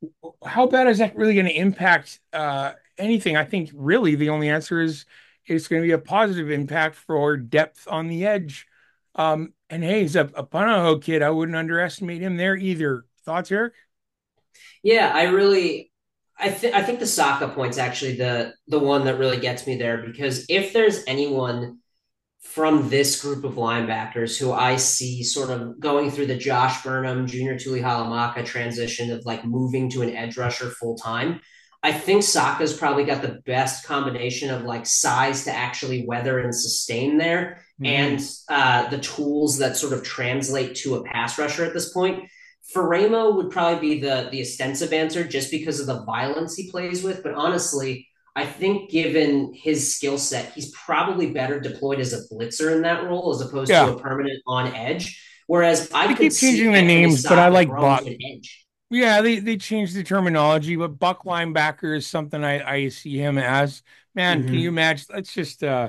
How bad is that really going to impact uh, anything? I think really the only answer is it's going to be a positive impact for depth on the edge. Um, and hey, he's a, a Panaho kid. I wouldn't underestimate him there either. Thoughts, Eric? Yeah, I really, I think I think the Saka point's actually the the one that really gets me there because if there's anyone from this group of linebackers who I see sort of going through the Josh Burnham, Junior Tuli Halamaka transition of like moving to an edge rusher full time. I think Saka's probably got the best combination of like size to actually weather and sustain there Mm-hmm. and uh, the tools that sort of translate to a pass rusher at this point. Faremo would probably be the the extensive answer just because of the violence he plays with. But honestly, I think given his skill set, he's probably better deployed as a blitzer in that role as opposed to Yeah. a permanent on edge, Whereas I They could keep see changing the Anthony names, but I Saka like growing Buck. to an edge. Yeah, they they changed the terminology, but Buck linebacker is something I I see him as. Man, can you Mm-hmm. imagine? Let's just uh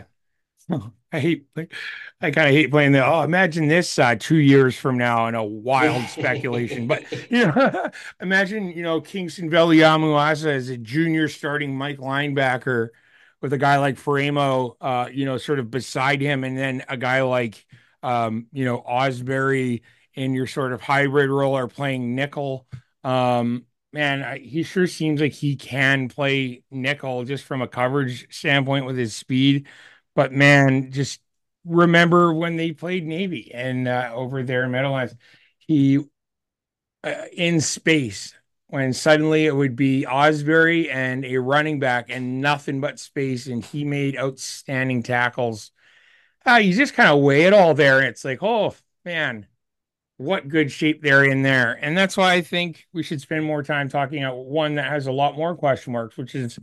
I hate like I kind of hate playing the oh imagine this uh two years from now in a wild speculation. But Yeah. you know, imagine, you know, Kingston Veliamuasa as a junior starting Mike linebacker with a guy like Framo uh, you know, sort of beside him, and then a guy like um, you know, Osbury in your sort of hybrid role or playing nickel. Um Man, I, he sure seems like he can play nickel just from a coverage standpoint with his speed. But man, just remember when they played Navy and uh, over there in Meadowlands, he uh, in space when suddenly it would be Osbury and a running back and nothing but space, and he made outstanding tackles. Uh, you just kind of weigh it all there, and it's like, oh man, what good shape they're in there. And that's why I think we should spend more time talking about one that has a lot more question marks, which is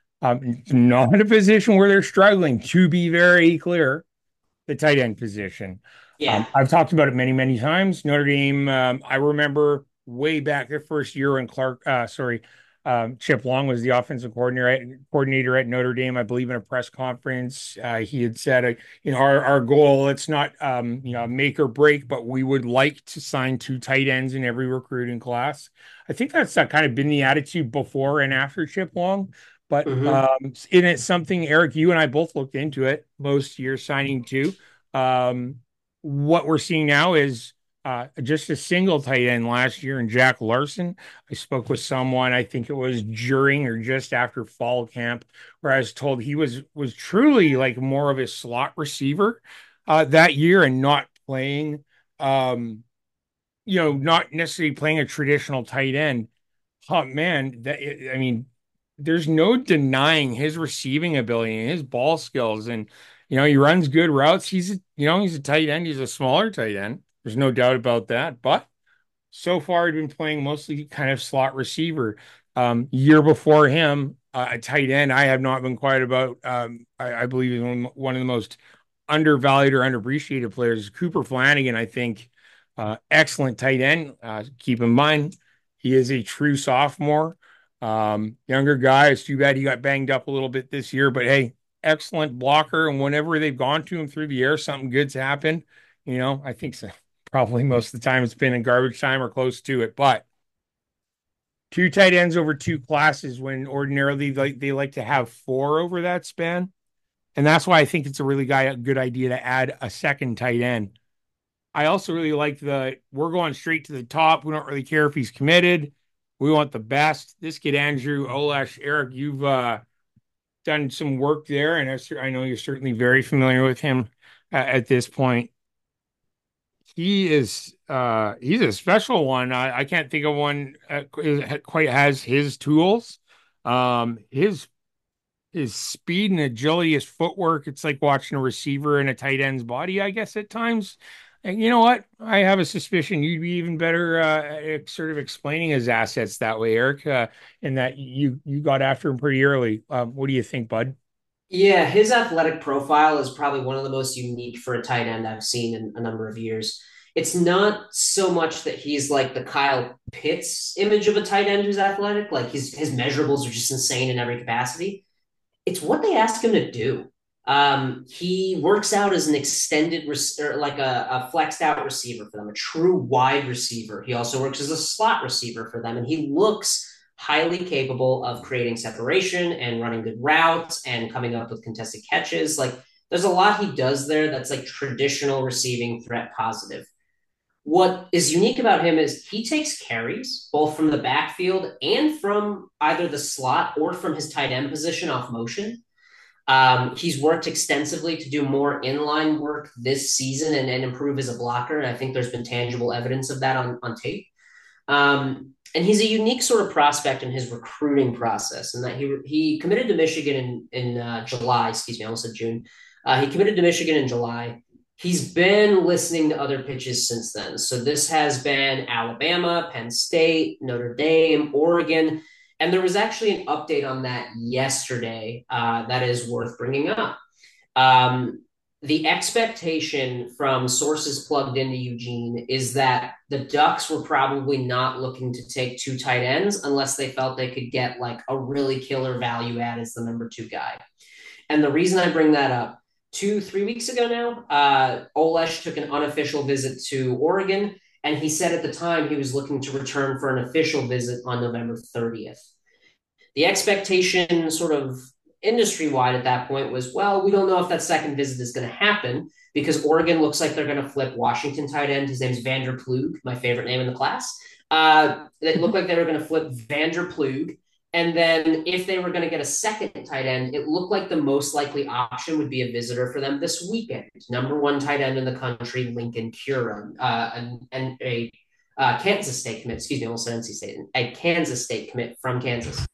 um, not a position where they're struggling, to be very clear, the tight end position. Yeah. Um, I've talked about it many, many times. Notre Dame, um, I remember way back their first year when Clark, uh, sorry, um, Chip Long was the offensive coordinator, coordinator at Notre Dame. I believe in a press conference, uh, he had said, uh, you know, our, our goal, it's not, um, you know, make or break, but we would like to sign two tight ends in every recruiting class. I think that's uh, kind of been the attitude before and after Chip Long. But Mm-hmm. um, and it's something, Eric, you and I both looked into it most year signing too. Um, what we're seeing now is uh, just a single tight end last year in Jack Larson. I spoke with someone, I think it was during or just after fall camp, where I was told he was was truly like more of a slot receiver uh, that year and not playing, um, you know, not necessarily playing a traditional tight end. Oh man, that I mean, there's no denying his receiving ability and his ball skills, and you know he runs good routes. He's a, you know he's a tight end. He's a smaller tight end. There's no doubt about that. But so far, he'd been playing mostly kind of slot receiver. Um, year before him, uh, a tight end. I have not been quiet about. Um, I, I believe is one, one of the most undervalued or underappreciated players. Cooper Flanagan, I think, uh, excellent tight end. Uh, keep in mind, he is a true sophomore, um, younger guy. It's too bad he got banged up a little bit this year, but hey, excellent blocker. And whenever they've gone to him through the air, something good's happened. You know, I think so. Probably most of the time it's been in garbage time or close to it, but two tight ends over two classes when ordinarily they, they like to have four over that span. And that's why I think it's a really guy, a good idea to add a second tight end. I also really like the we're going straight to the top. We don't really care if he's committed. We want the best. This kid, Andrew Olesh, Eric, you've uh, done some work there, and I, I know you're certainly very familiar with him uh, at this point. He is uh, he's a special one. I, I can't think of one uh, quite has his tools. Um, his his speed and agility, his footwork, it's like watching a receiver in a tight end's body, I guess, at times. And you know what? I have a suspicion you'd be even better uh, at sort of explaining his assets that way, Eric, uh, in that you you got after him pretty early. Um, what do you think, bud? Yeah, his athletic profile is probably one of the most unique for a tight end I've seen in a number of years. It's not so much that he's like the Kyle Pitts image of a tight end who's athletic, like his his measurables are just insane in every capacity. It's what they ask him to do. Um, he works out as an extended, or like a, a flexed out receiver for them, a true wide receiver. He also works as a slot receiver for them, and he looks highly capable of creating separation and running good routes and coming up with contested catches. Like there's a lot he does there that's like traditional receiving threat positive. What is unique about him is he takes carries both from the backfield and from either the slot or from his tight end position off motion. Um, he's worked extensively to do more inline work this season and, and improve as a blocker. And I think there's been tangible evidence of that on, on tape. Um, and he's a unique sort of prospect in his recruiting process, and that he he committed to Michigan in in uh, July. Excuse me, I almost said June. Uh, he committed to Michigan in July. He's been listening to other pitches since then. So this has been Alabama, Penn State, Notre Dame, Oregon, and there was actually an update on that yesterday uh, that is worth bringing up. Um, the expectation from sources plugged into Eugene is that the Ducks were probably not looking to take two tight ends unless they felt they could get like a really killer value add as the number two guy. And the reason I bring that up, two, three weeks ago now, uh, Olesh took an unofficial visit to Oregon, and he said at the time he was looking to return for an official visit on November thirtieth. The expectation, sort of industry wide at that point, was well, we don't know if that second visit is going to happen because Oregon looks like they're going to flip Washington tight end. His name's Vander Plug, my favorite name in the class. Uh, it looked like they were going to flip Vander Plug. And then if they were going to get a second tight end, it looked like the most likely option would be a visitor for them this weekend. Number one tight end in the country, Lincoln Cura, uh, and, and a uh, Kansas State commit, excuse me, almost said N C State, a Kansas State commit from Kansas.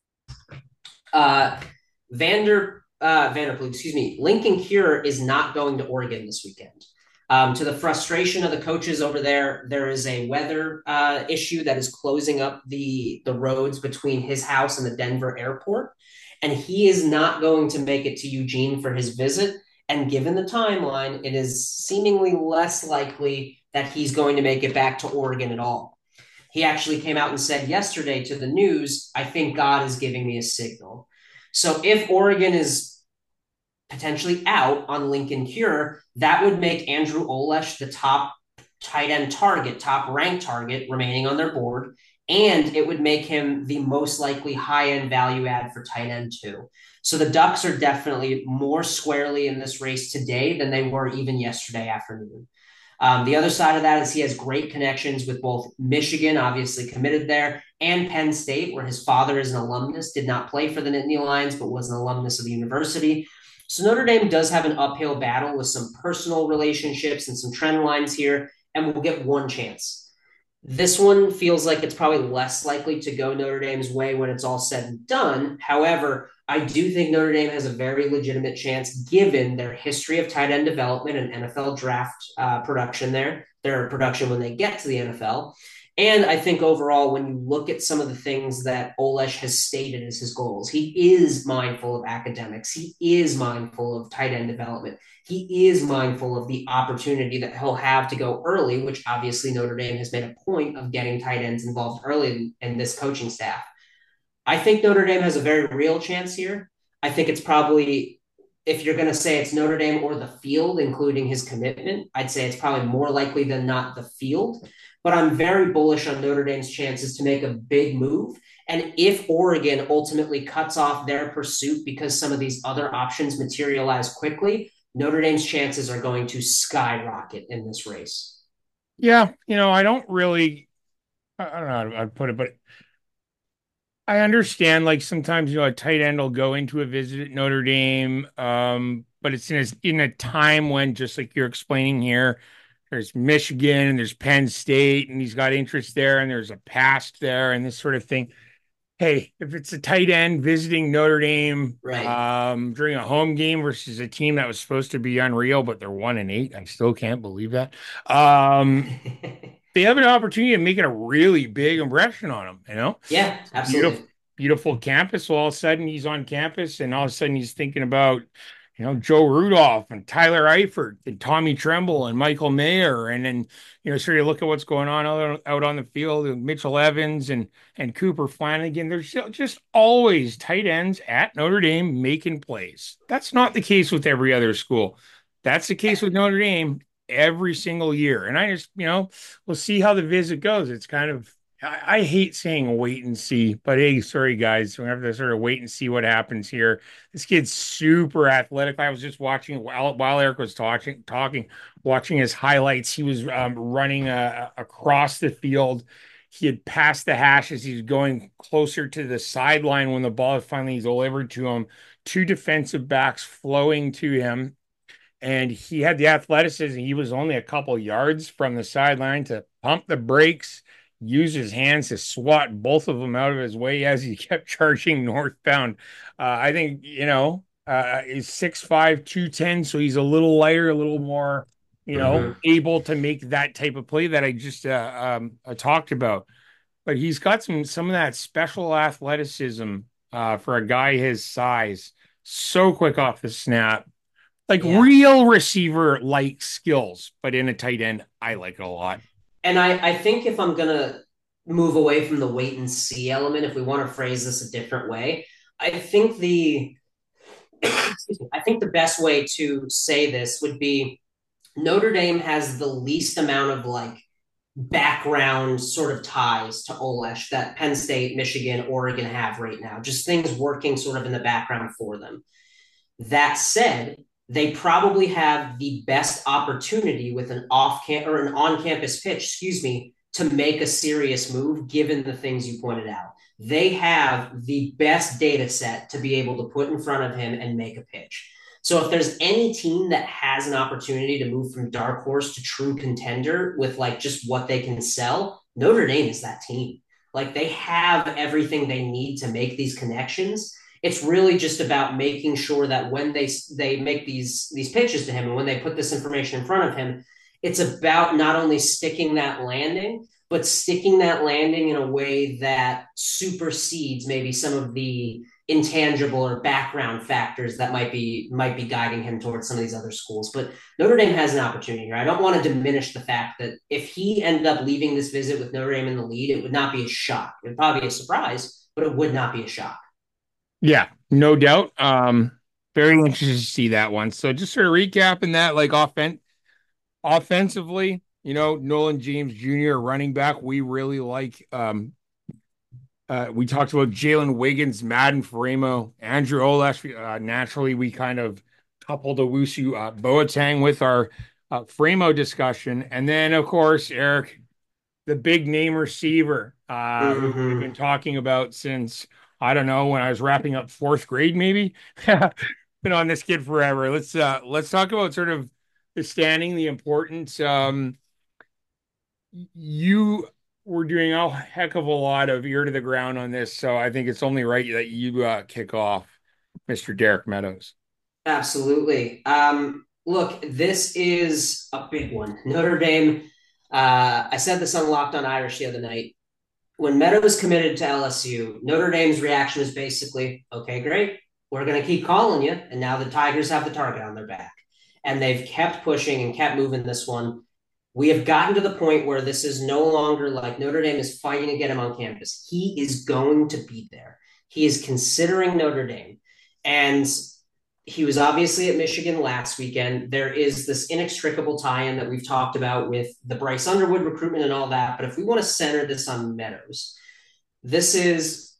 Uh, Vander uh, Vanderpool, excuse me, Lincoln Cure is not going to Oregon this weekend. Um, to the frustration of the coaches over there, there is a weather uh, issue that is closing up the the roads between his house and the Denver airport, and he is not going to make it to Eugene for his visit. And given the timeline, it is seemingly less likely that he's going to make it back to Oregon at all. He actually came out and said yesterday to the news, I think God is giving me a signal. So if Oregon is potentially out on Lincoln Cure, that would make Andrew Olesh the top tight end target, top ranked target remaining on their board. And it would make him the most likely high end value add for tight end too. So the Ducks are definitely more squarely in this race today than they were even yesterday afternoon. Um, the other side of that is he has great connections with both Michigan, obviously committed there, and Penn State, where his father is an alumnus, did not play for the Nittany Lions, but was an alumnus of the university. So Notre Dame does have an uphill battle with some personal relationships and some trend lines here, and will get one chance. This one feels like it's probably less likely to go Notre Dame's way when it's all said and done. However, I do think Notre Dame has a very legitimate chance given their history of tight end development and N F L draft uh, production there, their production when they get to the N F L. And I think overall, when you look at some of the things that Olesh has stated as his goals, he is mindful of academics. He is mindful of tight end development. He is mindful of the opportunity that he'll have to go early, which obviously Notre Dame has made a point of getting tight ends involved early in, in this coaching staff. I think Notre Dame has a very real chance here. I think it's probably, if you're going to say it's Notre Dame or the field, including his commitment, I'd say it's probably more likely than not the field. But I'm very bullish on Notre Dame's chances to make a big move. And if Oregon ultimately cuts off their pursuit because some of these other options materialize quickly, Notre Dame's chances are going to skyrocket in this race. Yeah, you know, I don't really, I don't know how to put it, but I understand like sometimes, you know, a tight end will go into a visit at Notre Dame, um, but it's in a, in a time when, just like you're explaining here, there's Michigan and there's Penn State, and he's got interest there, and there's a past there, and this sort of thing. Hey, if it's a tight end visiting Notre Dame Right. um, during a home game versus a team that was supposed to be unreal, but they're one and eight, I still can't believe that. Um, they have an opportunity of making a really big impression on him. You know, Yeah, it's a beautiful, absolutely. beautiful campus. So all of a sudden he's on campus, and all of a sudden he's thinking about, you know, Joe Rudolph and Tyler Eifert and Tommy Tremble and Michael Mayer, and then you know, sort of look at what's going on out, out on the field with Mitchell Evans and and Cooper Flanagan. There's just always tight ends at Notre Dame making plays. That's not the case with every other school. That's the case with Notre Dame every single year. And I just, you know, we'll see how the visit goes. It's kind of, I, I hate saying wait and see, but hey, sorry guys, we have to sort of wait and see what happens here. This kid's super athletic. I was just watching while while Eric was talking, talking, watching his highlights. He was um, running uh, across the field. He had passed the hash as he was going closer to the sideline when the ball finally delivered to him. Two defensive backs flowing to him, and he had the athleticism. He was only a couple yards from the sideline to pump the brakes, use his hands to swat both of them out of his way as he kept charging northbound. Uh, I think, you know, uh, he's six five, two ten, so he's a little lighter, a little more, you know, Mm-hmm. able to make that type of play that I just uh, um, uh, talked about. But he's got some some of that special athleticism uh, for a guy his size. So quick off the snap, like Yeah. real receiver like skills, but in a tight end, I like it a lot. And I, I think if I'm going to move away from the wait and see element, if we want to phrase this a different way, I think the I think the best way to say this would be Notre Dame has the least amount of like background sort of ties to Olesh that Penn State, Michigan, Oregon have right now. Just things working sort of in the background for them. That said, they probably have the best opportunity with an off camp or an on campus pitch, excuse me, to make a serious move given the things you pointed out. They have the best data set to be able to put in front of him and make a pitch. So if there's any team that has an opportunity to move from dark horse to true contender with like just what they can sell, Notre Dame is that team. Like they have everything they need to make these connections. It's really just about making sure that when they they make these these pitches to him and when they put this information in front of him, it's about not only sticking that landing, but sticking that landing in a way that supersedes maybe some of the intangible or background factors that might be might be guiding him towards some of these other schools. But Notre Dame has an opportunity here. I don't want to diminish the fact that if he ended up leaving this visit with Notre Dame in the lead, it would not be a shock. It would probably be a surprise, but it would not be a shock. Yeah, no doubt. Um, very interested to see that one. So just sort of recapping that, like offen offensively, you know, Nolan James Junior running back, we really like. Um, uh, we talked about Jalen Wiggins, Madden Faremo, Andrew Olesh. Uh, naturally, we kind of coupled Owusu uh, Boateng with our uh, Faremo discussion, and then of course Eric, the big name receiver, uh, who we've been Mm-hmm. talking about since, I don't know, when I was wrapping up fourth grade, maybe. Been on this kid forever. Let's uh let's talk about sort of the standing, the importance. Um, you were doing a heck of a lot of ear to the ground on this, so I think it's only right that you uh, kick off, mister Derek Meadows. Absolutely. Um, look, this is a big one. Notre Dame, uh, I said this on Locked on Irish the other night. When Meadows committed to L S U, Notre Dame's reaction was basically, okay, great. We're going to keep calling you. And now the Tigers have the target on their back. And they've kept pushing and kept moving this one. We have gotten to the point where this is no longer like Notre Dame is fighting to get him on campus. He is going to be there. He is considering Notre Dame. And he was obviously at Michigan last weekend. There is this inextricable tie-in that we've talked about with the Bryce Underwood recruitment and all that. But if we want to center this on Meadows, this is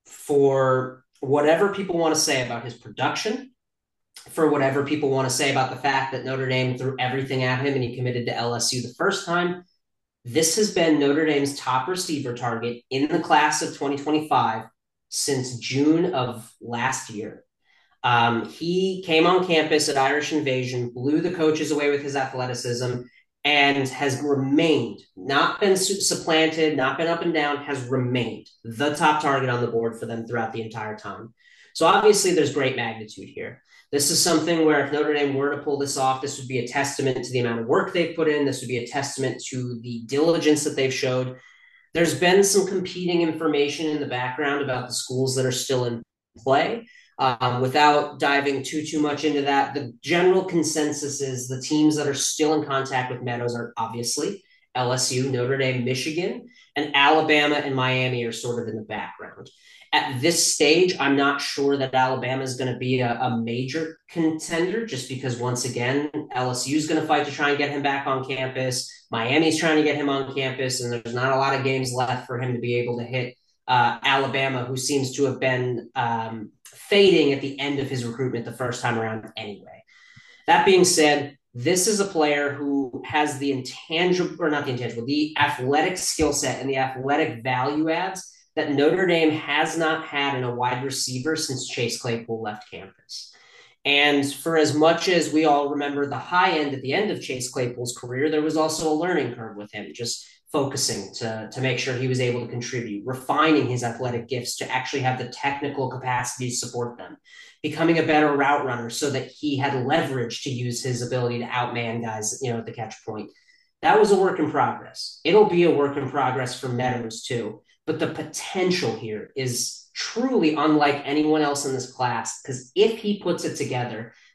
for whatever people want to say about his production, for whatever people want to say about the fact that Notre Dame threw everything at him and he committed to L S U the first time. This has been Notre Dame's top receiver target in the class of twenty twenty-five since June of last year. Um, he came on campus at Irish Invasion, blew the coaches away with his athleticism, and has remained, not been supplanted, not been up and down, has remained the top target on the board for them throughout the entire time. So obviously there's great magnitude here. This is something where if Notre Dame were to pull this off, this would be a testament to the amount of work they've put in. This would be a testament to the diligence that they've showed. There's been some competing information in the background about the schools that are still in play. Um, without diving too too much into that, the general consensus is the teams that are still in contact with Meadows are obviously L S U, Notre Dame, Michigan, and Alabama and Miami are sort of in the background. At this stage, I'm not sure that Alabama is going to be a, a major contender just because, once again, L S U is going to fight to try and get him back on campus. Miami's trying to get him on campus, and there's not a lot of games left for him to be able to hit uh, Alabama, who seems to have been um, fading at the end of his recruitment the first time around anyway. That being said, this is a player who has the intangible, or not the intangible, the athletic skill set and the athletic value adds that Notre Dame has not had in a wide receiver since Chase Claypool left campus. And for as much as we all remember the high end at the end of Chase Claypool's career, there was also a learning curve with him, just focusing to, to make sure he was able to contribute, refining his athletic gifts to actually have the technical capacity to support them, becoming a better route runner so that he had leverage to use his ability to outman guys, you know, at the catch point. That was a work in progress. It'll be a work in progress for Meadows too. But the potential here is truly unlike anyone else in this class because if he puts it together,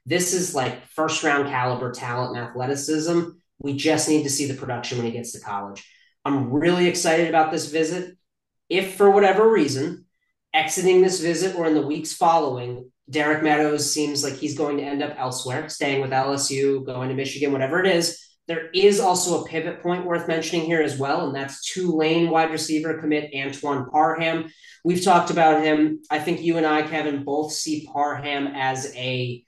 This is like first round caliber talent and athleticism. We just need to see the production when he gets to college. I'm really excited about this visit. If for whatever reason, exiting this visit or in the weeks following, Derek Meadows seems like he's going to end up elsewhere, staying with L S U, going to Michigan, whatever it is. There is also a pivot point worth mentioning here as well, and that's Tulane wide receiver commit Antoine Parham. We've talked about him. I think you and I, Kevin, both see Parham as a,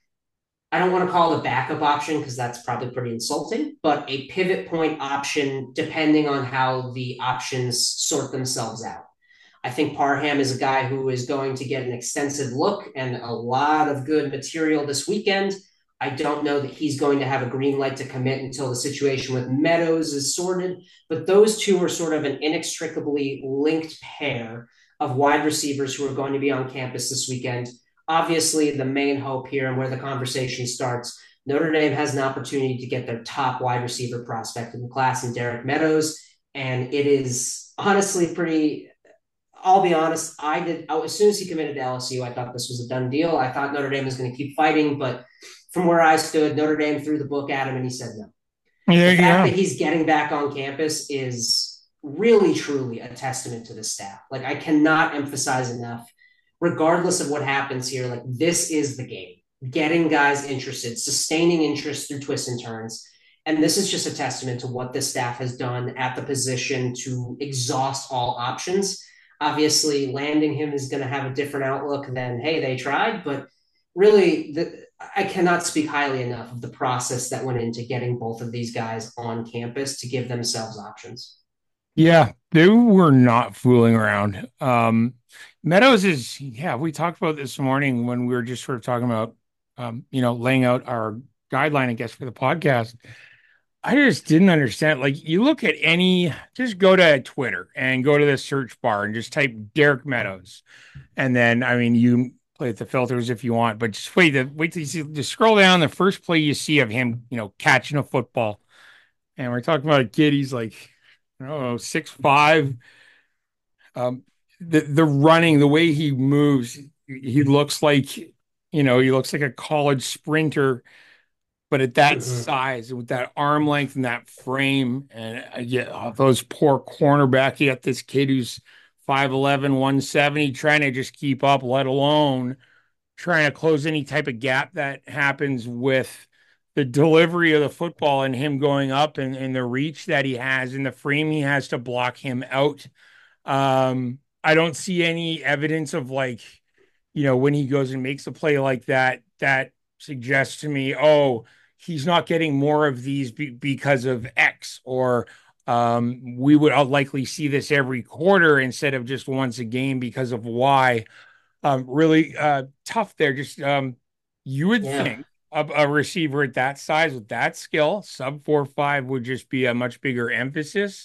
I don't want to call it a backup option because that's probably pretty insulting, but a pivot point option depending on how the options sort themselves out. I think Parham is a guy who is going to get an extensive look and a lot of good material this weekend. I don't know that he's going to have a green light to commit until the situation with Meadows is sorted, but those two are sort of an inextricably linked pair of wide receivers who are going to be on campus this weekend. Obviously, the main hope here and where the conversation starts, Notre Dame has an opportunity to get their top wide receiver prospect in the class in Derek Meadows, and it is honestly pretty. I'll be honest. I did as soon as he committed to L S U, I thought this was a done deal. I thought Notre Dame was going to keep fighting, but from where I stood, Notre Dame threw the book at him and he said no. The Yeah, fact yeah. that he's getting back on campus is really, truly a testament to the staff. Like, I cannot emphasize enough, regardless of what happens here, like, this is the game. Getting guys interested, sustaining interest through twists and turns. And this is just a testament to what the staff has done at the position to exhaust all options. Obviously, landing him is going to have a different outlook than, hey, they tried, but really, the, I cannot speak highly enough of the process that went into getting both of these guys on campus to give themselves options. Yeah, they were not fooling around. Um, Meadows is, yeah, we talked about this morning when we were just sort of talking about, um, you know, laying out our guideline, I guess, for the podcast. I just didn't understand. Like, you look at any, just go to Twitter and go to the search bar and just type Derek Meadows. And then, I mean, you play with the filters if you want, but just wait, to, wait till you see, just scroll down the first play you see of him, you know, catching a football. And we're talking about a kid, he's like, I don't know, six five. Um, the the running, the way he moves, he looks like, you know, he looks like a college sprinter, but at that Mm-hmm. size, with that arm length and that frame, and uh, yeah, those poor cornerback. You got this kid who's five eleven, one seventy, trying to just keep up, let alone trying to close any type of gap that happens with the delivery of the football and him going up and, and the reach that he has and the frame he has to block him out. Um, I don't see any evidence of, like, you know, when he goes and makes a play like that, that suggests to me, oh, he's not getting more of these be- because of X, or um, we would likely see this every quarter instead of just once a game because of Y. Um, really uh, tough there. Just um, you would Yeah. think a, a receiver at that size with that skill, sub four five, would just be a much bigger emphasis.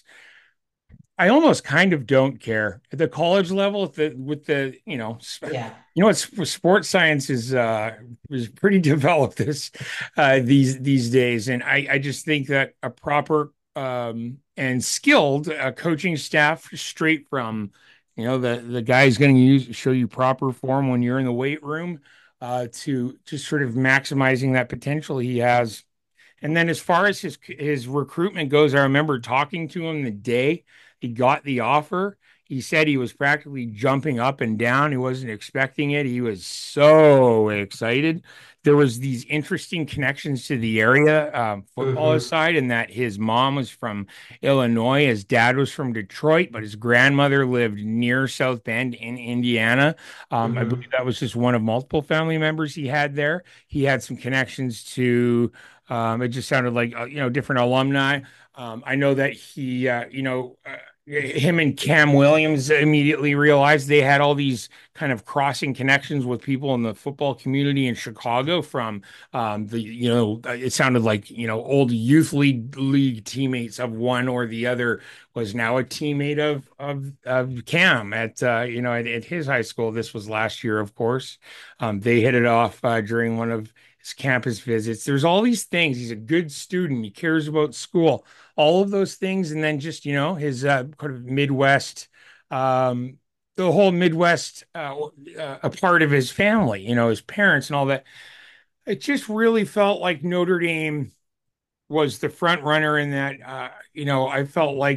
I almost kind of don't care at the college level with the with the you know sp- Yeah. you know what, sports science is uh is pretty developed this uh these these days, and I I just think that a proper um and skilled uh, coaching staff, straight from, you know, the the guy's going to use show you proper form when you're in the weight room, uh to just sort of maximizing that potential he has. And then as far as his his recruitment goes, I remember talking to him the day he got the offer. He said he was practically jumping up and down. He wasn't expecting it. He was so excited. There was these interesting connections to the area, um, football Mm-hmm. aside, and that his mom was from Illinois, his dad was from Detroit, but his grandmother lived near South Bend in Indiana. Um, I Mm-hmm. believe that was just one of multiple family members he had there. He had some connections to, um, it just sounded like, uh, you know, different alumni. Um, I know that he, uh, you know, uh, him and Cam Williams immediately realized they had all these kind of crossing connections with people in the football community in Chicago from, um, the, you know, uh, it sounded like, you know, old youth league league teammates of one or the other was now a teammate of of, of Cam at, uh, you know, at, at his high school. This was last year, of course. Um, they hit it off uh, during one of his campus visits. There's all these things. He's a good student. He cares about school, all of those things. And then just, you know, his uh, kind of Midwest, um, the whole Midwest, uh, uh, a part of his family, you know, his parents and all that. It just really felt like Notre Dame was the front runner in that. Uh, you know, I felt like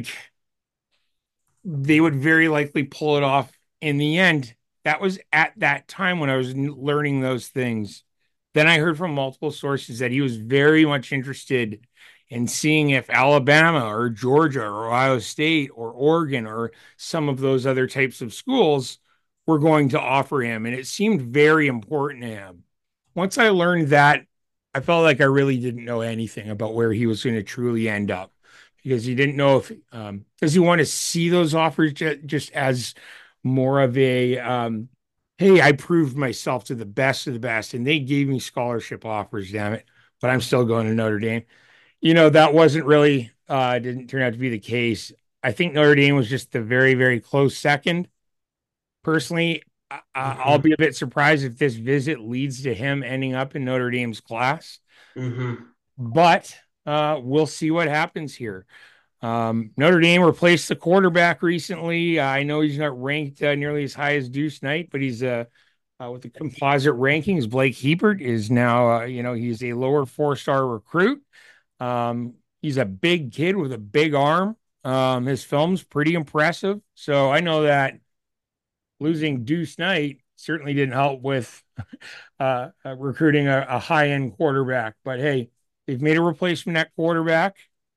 they would very likely pull it off in the end. That was at that time when I was learning those things. Then I heard from multiple sources that he was very much interested in seeing if Alabama or Georgia or Ohio State or Oregon or some of those other types of schools were going to offer him. And it seemed very important to him. Once I learned that, I felt like I really didn't know anything about where he was going to truly end up because he didn't know if um, does he want to see those offers ju- just as more of a um, hey, I proved myself to the best of the best, and they gave me scholarship offers, damn it, but I'm still going to Notre Dame. You know, that wasn't really uh, didn't turn out to be the case. I think Notre Dame was just the very, very close second. Personally, I- I'll Mm-hmm. be a bit surprised if this visit leads to him ending up in Notre Dame's class, Mm-hmm. but uh, we'll see what happens here. Um, Notre Dame replaced the quarterback recently. Uh, I know he's not ranked uh, nearly as high as Deuce Knight, but he's uh, uh, with the composite rankings. Blake Hebert is now, uh, you know, he's a lower four star recruit. Um, he's a big kid with a big arm. Um, his film's pretty impressive. So I know that losing Deuce Knight certainly didn't help with uh, uh, recruiting a, a high end quarterback. But hey, they've made a replacement at quarterback.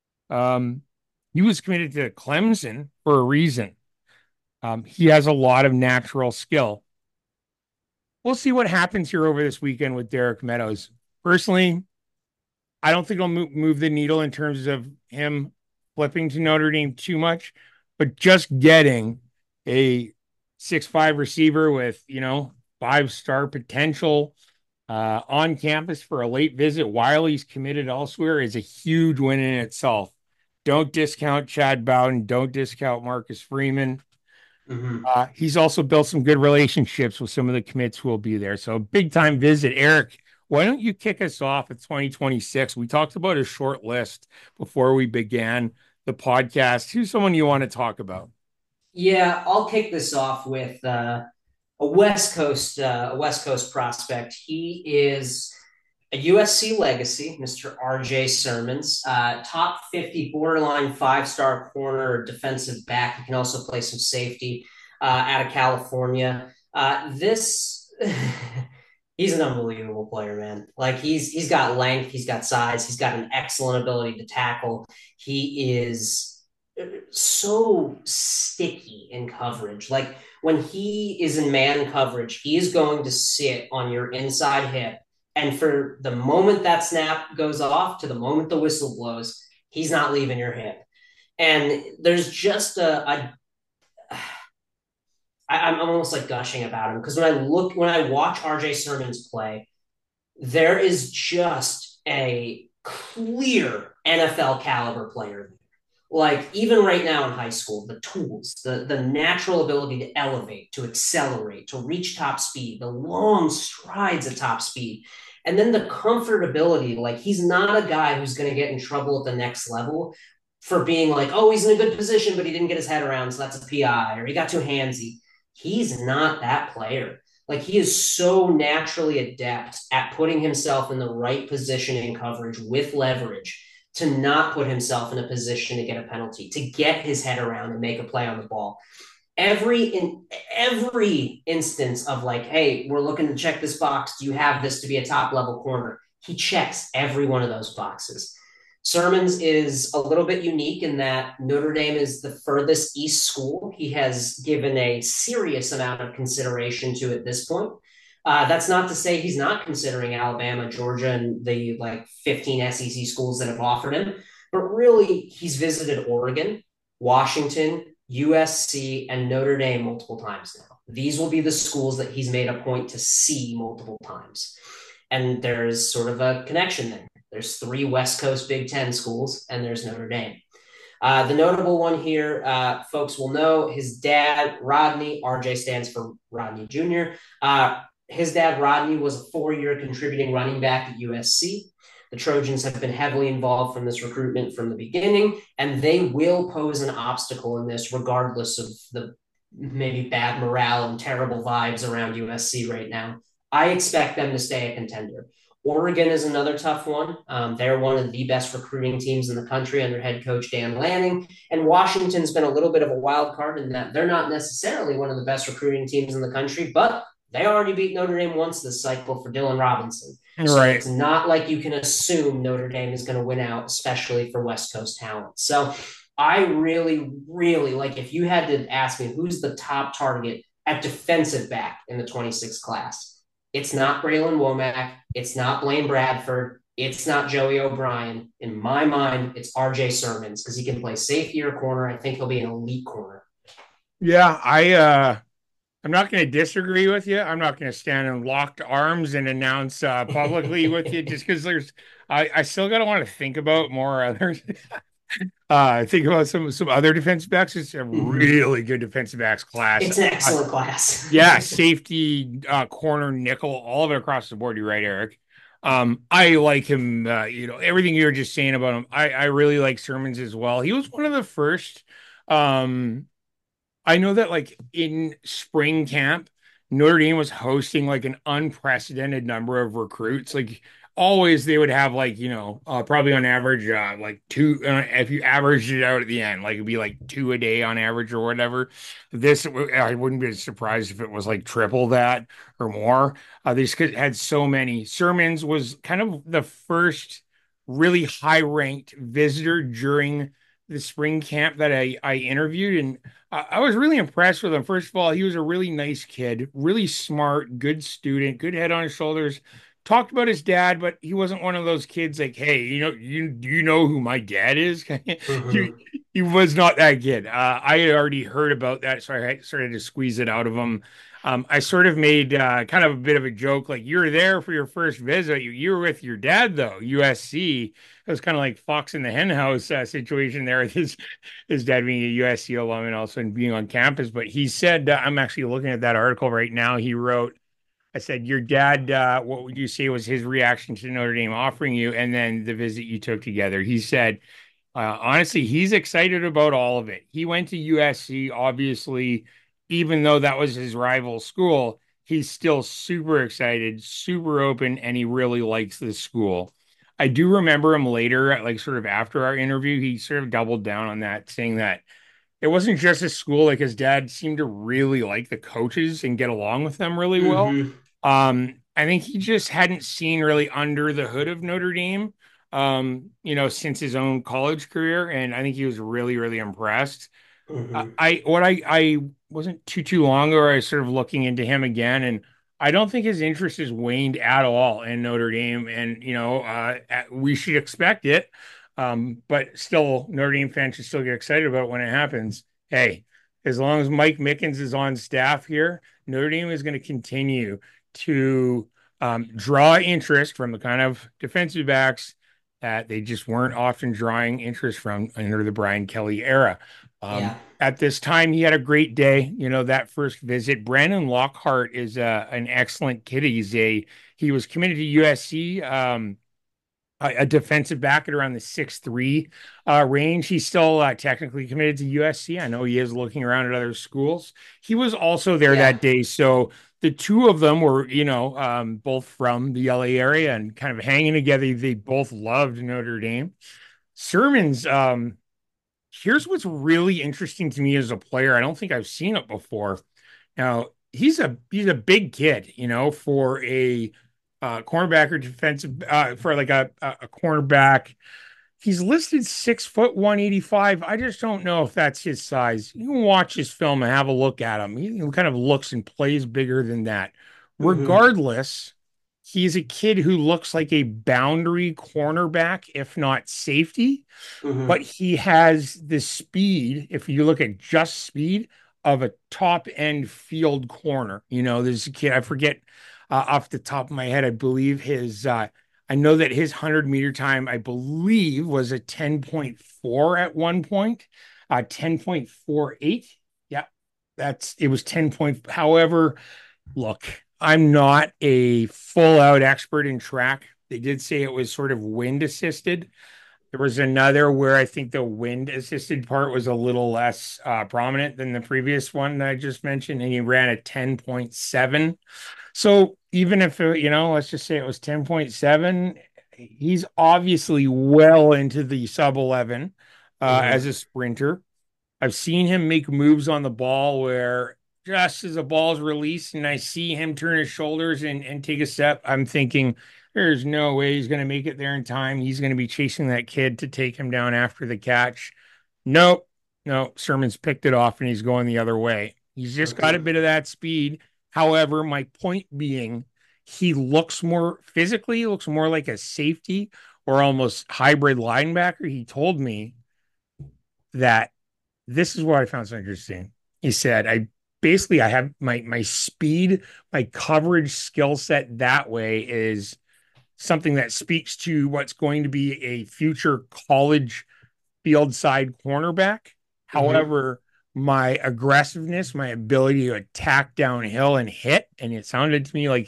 Um, he was committed to Clemson for a reason. Um, he has a lot of natural skill. We'll see what happens here over this weekend with Derek Meadows. Personally, I don't think it'll move, move the needle in terms of him flipping to Notre Dame too much, but just getting a six five receiver with, you know, five star potential uh, on campus for a late visit while he's committed elsewhere is a huge win in itself. Don't discount Chad Bowden. Don't discount Marcus Freeman. Mm-hmm. Uh, he's also built some good relationships with some of the commits who will be there. So big time visit. Eric, why don't you kick us off at twenty twenty-six? We talked about a short list before we began the podcast. Who's someone you want to talk about? Yeah, I'll kick this off with uh, a West Coast uh, a West Coast prospect. He is a U S C legacy, Mister R J Sermons, uh, top fifty borderline five star corner defensive back. He can also play some safety uh, out of California. Uh, this he's an unbelievable player, man. Like he's he's got length, he's got size, he's got an excellent ability to tackle. He is so sticky in coverage. Like when he is in man coverage, he is going to sit on your inside hip. And for the moment that snap goes off to the moment the whistle blows, he's not leaving your hip. And there's just a, a I, I'm almost like gushing about him because when I look, when I watch R J Sermons play, there is just a clear N F L caliber player. Like even right now in high school, the tools, the the natural ability to elevate, to accelerate, to reach top speed, the long strides at top speed, and then the comfortability. Like he's not a guy who's going to get in trouble at the next level for being like, oh, he's in a good position, but he didn't get his head around, so that's a P I, or he got too handsy. He's not that player. Like he is so naturally adept at putting himself in the right position in coverage with leverage to not put himself in a position to get a penalty, to get his head around and make a play on the ball. Every in every instance of like, hey, we're looking to check this box. Do you have this to be a top level corner? He checks every one of those boxes. Sermons is a little bit unique in that Notre Dame is the furthest east school he has given a serious amount of consideration to at this point. Uh, that's not to say he's not considering Alabama, Georgia, and the like fifteen S E C schools that have offered him, but really he's visited Oregon, Washington, U S C, and Notre Dame multiple times now. These will be the schools that he's made a point to see multiple times. And there's sort of a connection there. There's three West Coast Big Ten schools, and there's Notre Dame. Uh, the notable one here, uh, folks will know his dad, Rodney, R J stands for Rodney Junior Uh, his dad, Rodney, was a four year contributing running back at U S C. The Trojans have been heavily involved from this recruitment from the beginning, and they will pose an obstacle in this, regardless of the maybe bad morale and terrible vibes around U S C right now. I expect them to stay a contender. Oregon is another tough one. Um, they're one of the best recruiting teams in the country under head coach Dan Lanning. And Washington's been a little bit of a wild card in that they're not necessarily one of the best recruiting teams in the country, but they already beat Notre Dame once this cycle for Dylan Robinson. So Right. it's not like you can assume Notre Dame is going to win out, especially for West Coast talent. So I really, really like if you had to ask me who's the top target at defensive back in the twenty-six class, it's not Braylon Womack. It's not Blaine Bradford. It's not Joey O'Brien. In my mind, it's R J Sermons because he can play safety or corner. I think he'll be an elite corner. Yeah, I uh I'm not going to disagree with you. I'm not going to stand in locked arms and announce uh, publicly with you just because there's I, I still gotta want to think about more others. Uh think about some some other defensive backs. It's a Mm-hmm. really good defensive backs class. It's an Uh, excellent class. yeah, safety, uh, corner, nickel, all of it across the board. You're right, Eric. Um, I like him. Uh, you know, everything you were just saying about him. I I really like Sermons as well. He was one of the first. Um, I know that like in spring camp, Notre Dame was hosting like an unprecedented number of recruits. Like always, they would have like you know uh, probably on average uh, like two. Uh, if you averaged it out at the end, like it'd be like two a day on average or whatever. This I wouldn't be surprised if it was like triple that or more. Uh, they just had so many. Sermons was kind of the first really high ranked visitor during the spring camp that I I interviewed and. I I was really impressed with him. First of all, he was a really nice kid, really smart, good student, good head on his shoulders. Talked about his dad, but he wasn't one of those kids like, hey, you know, you do you know who my dad is? he, Mm-hmm. he was not that kid. Uh, I had already heard about that, so I started to squeeze it out of him. Um, I sort of made uh, kind of a bit of a joke, like you were there for your first visit. You, you were with your dad though, U S C. It was kind of like Fox in the Hen House uh, situation there. His his dad being a U S C alum and also being on campus. But he said, uh, I'm actually looking at that article right now. He wrote, I said, your dad, uh, what would you say was his reaction to Notre Dame offering you and then the visit you took together? He said, uh, honestly, he's excited about all of it. He went to U S C, obviously, even though that was his rival school, he's still super excited, super open, and he really likes this school. I do remember him later, like sort of after our interview, he sort of doubled down on that, saying that it wasn't just his school, like his dad seemed to really like the coaches and get along with them really well. Mm-hmm. Um, I think he just hadn't seen really under the hood of Notre Dame, um, you know, since his own college career, and I think he was really, really impressed. I, Mm-hmm. I what I I wasn't too too long ago. I was sort of looking into him again, and I don't think his interest has waned at all in Notre Dame. And you know, uh, we should expect it, um, but still, Notre Dame fans should still get excited about it when it happens. Hey, as long as Mike Mickens is on staff here, Notre Dame is going to continue to um, draw interest from the kind of defensive backs that they just weren't often drawing interest from under the Brian Kelly era. Um, Yeah. at this time, he had a great day. You know, that first visit. Brandon Lockhart is uh, an excellent kid. He's a he was committed to U S C. Um, a, a defensive back at around the six three uh, range. He's still uh, technically committed to U S C. I know he is looking around at other schools. He was also there Yeah. that day. So the two of them were, you know, um, both from the L A area and kind of hanging together. They both loved Notre Dame. Sermons, um, here's what's really interesting to me as a player. I don't think I've seen it before. Now, he's a he's a big kid, you know, for a uh, cornerback or defensive uh, for like a, a a cornerback. He's listed six foot one eighty five. I just don't know if that's his size. You can watch his film and have a look at him. He kind of looks and plays bigger than that. Mm-hmm. Regardless, he's a kid who looks like a boundary cornerback, if not safety, but Mm-hmm. he has the speed, if you look at just speed, of a top end field corner. You know, there's a kid, I forget uh, off the top of my head, I believe his, uh, I know that his one hundred meter time, I believe, was a ten point four at one point, uh, ten point four eight. Yeah, that's it was ten point. However, look, I'm not a full out expert in track. They did say it was sort of wind assisted. There was another where I think the wind assisted part was a little less uh, prominent than the previous one that I just mentioned, and he ran a ten point seven. So even if, it, you know, let's just say it was ten point seven, he's obviously well into the sub eleven uh, as Mhm. a sprinter. I've seen him make moves on the ball where just as the ball's released and I see him turn his shoulders and, and take a step, I'm thinking there's no way he's going to make it there in time. He's going to be chasing that kid to take him down after the catch. Nope. No, Sermon's picked it off and he's going the other way. He's just got a Mhm. bit of that speed. However, my point being, he looks more physically, he looks more like a safety or almost hybrid linebacker. He told me that this is what I found so interesting. He said, I basically I have my my speed, my coverage skill set that way is something that speaks to what's going to be a future college field side cornerback. Mhm. However, my aggressiveness, my ability to attack downhill and hit, and it sounded to me like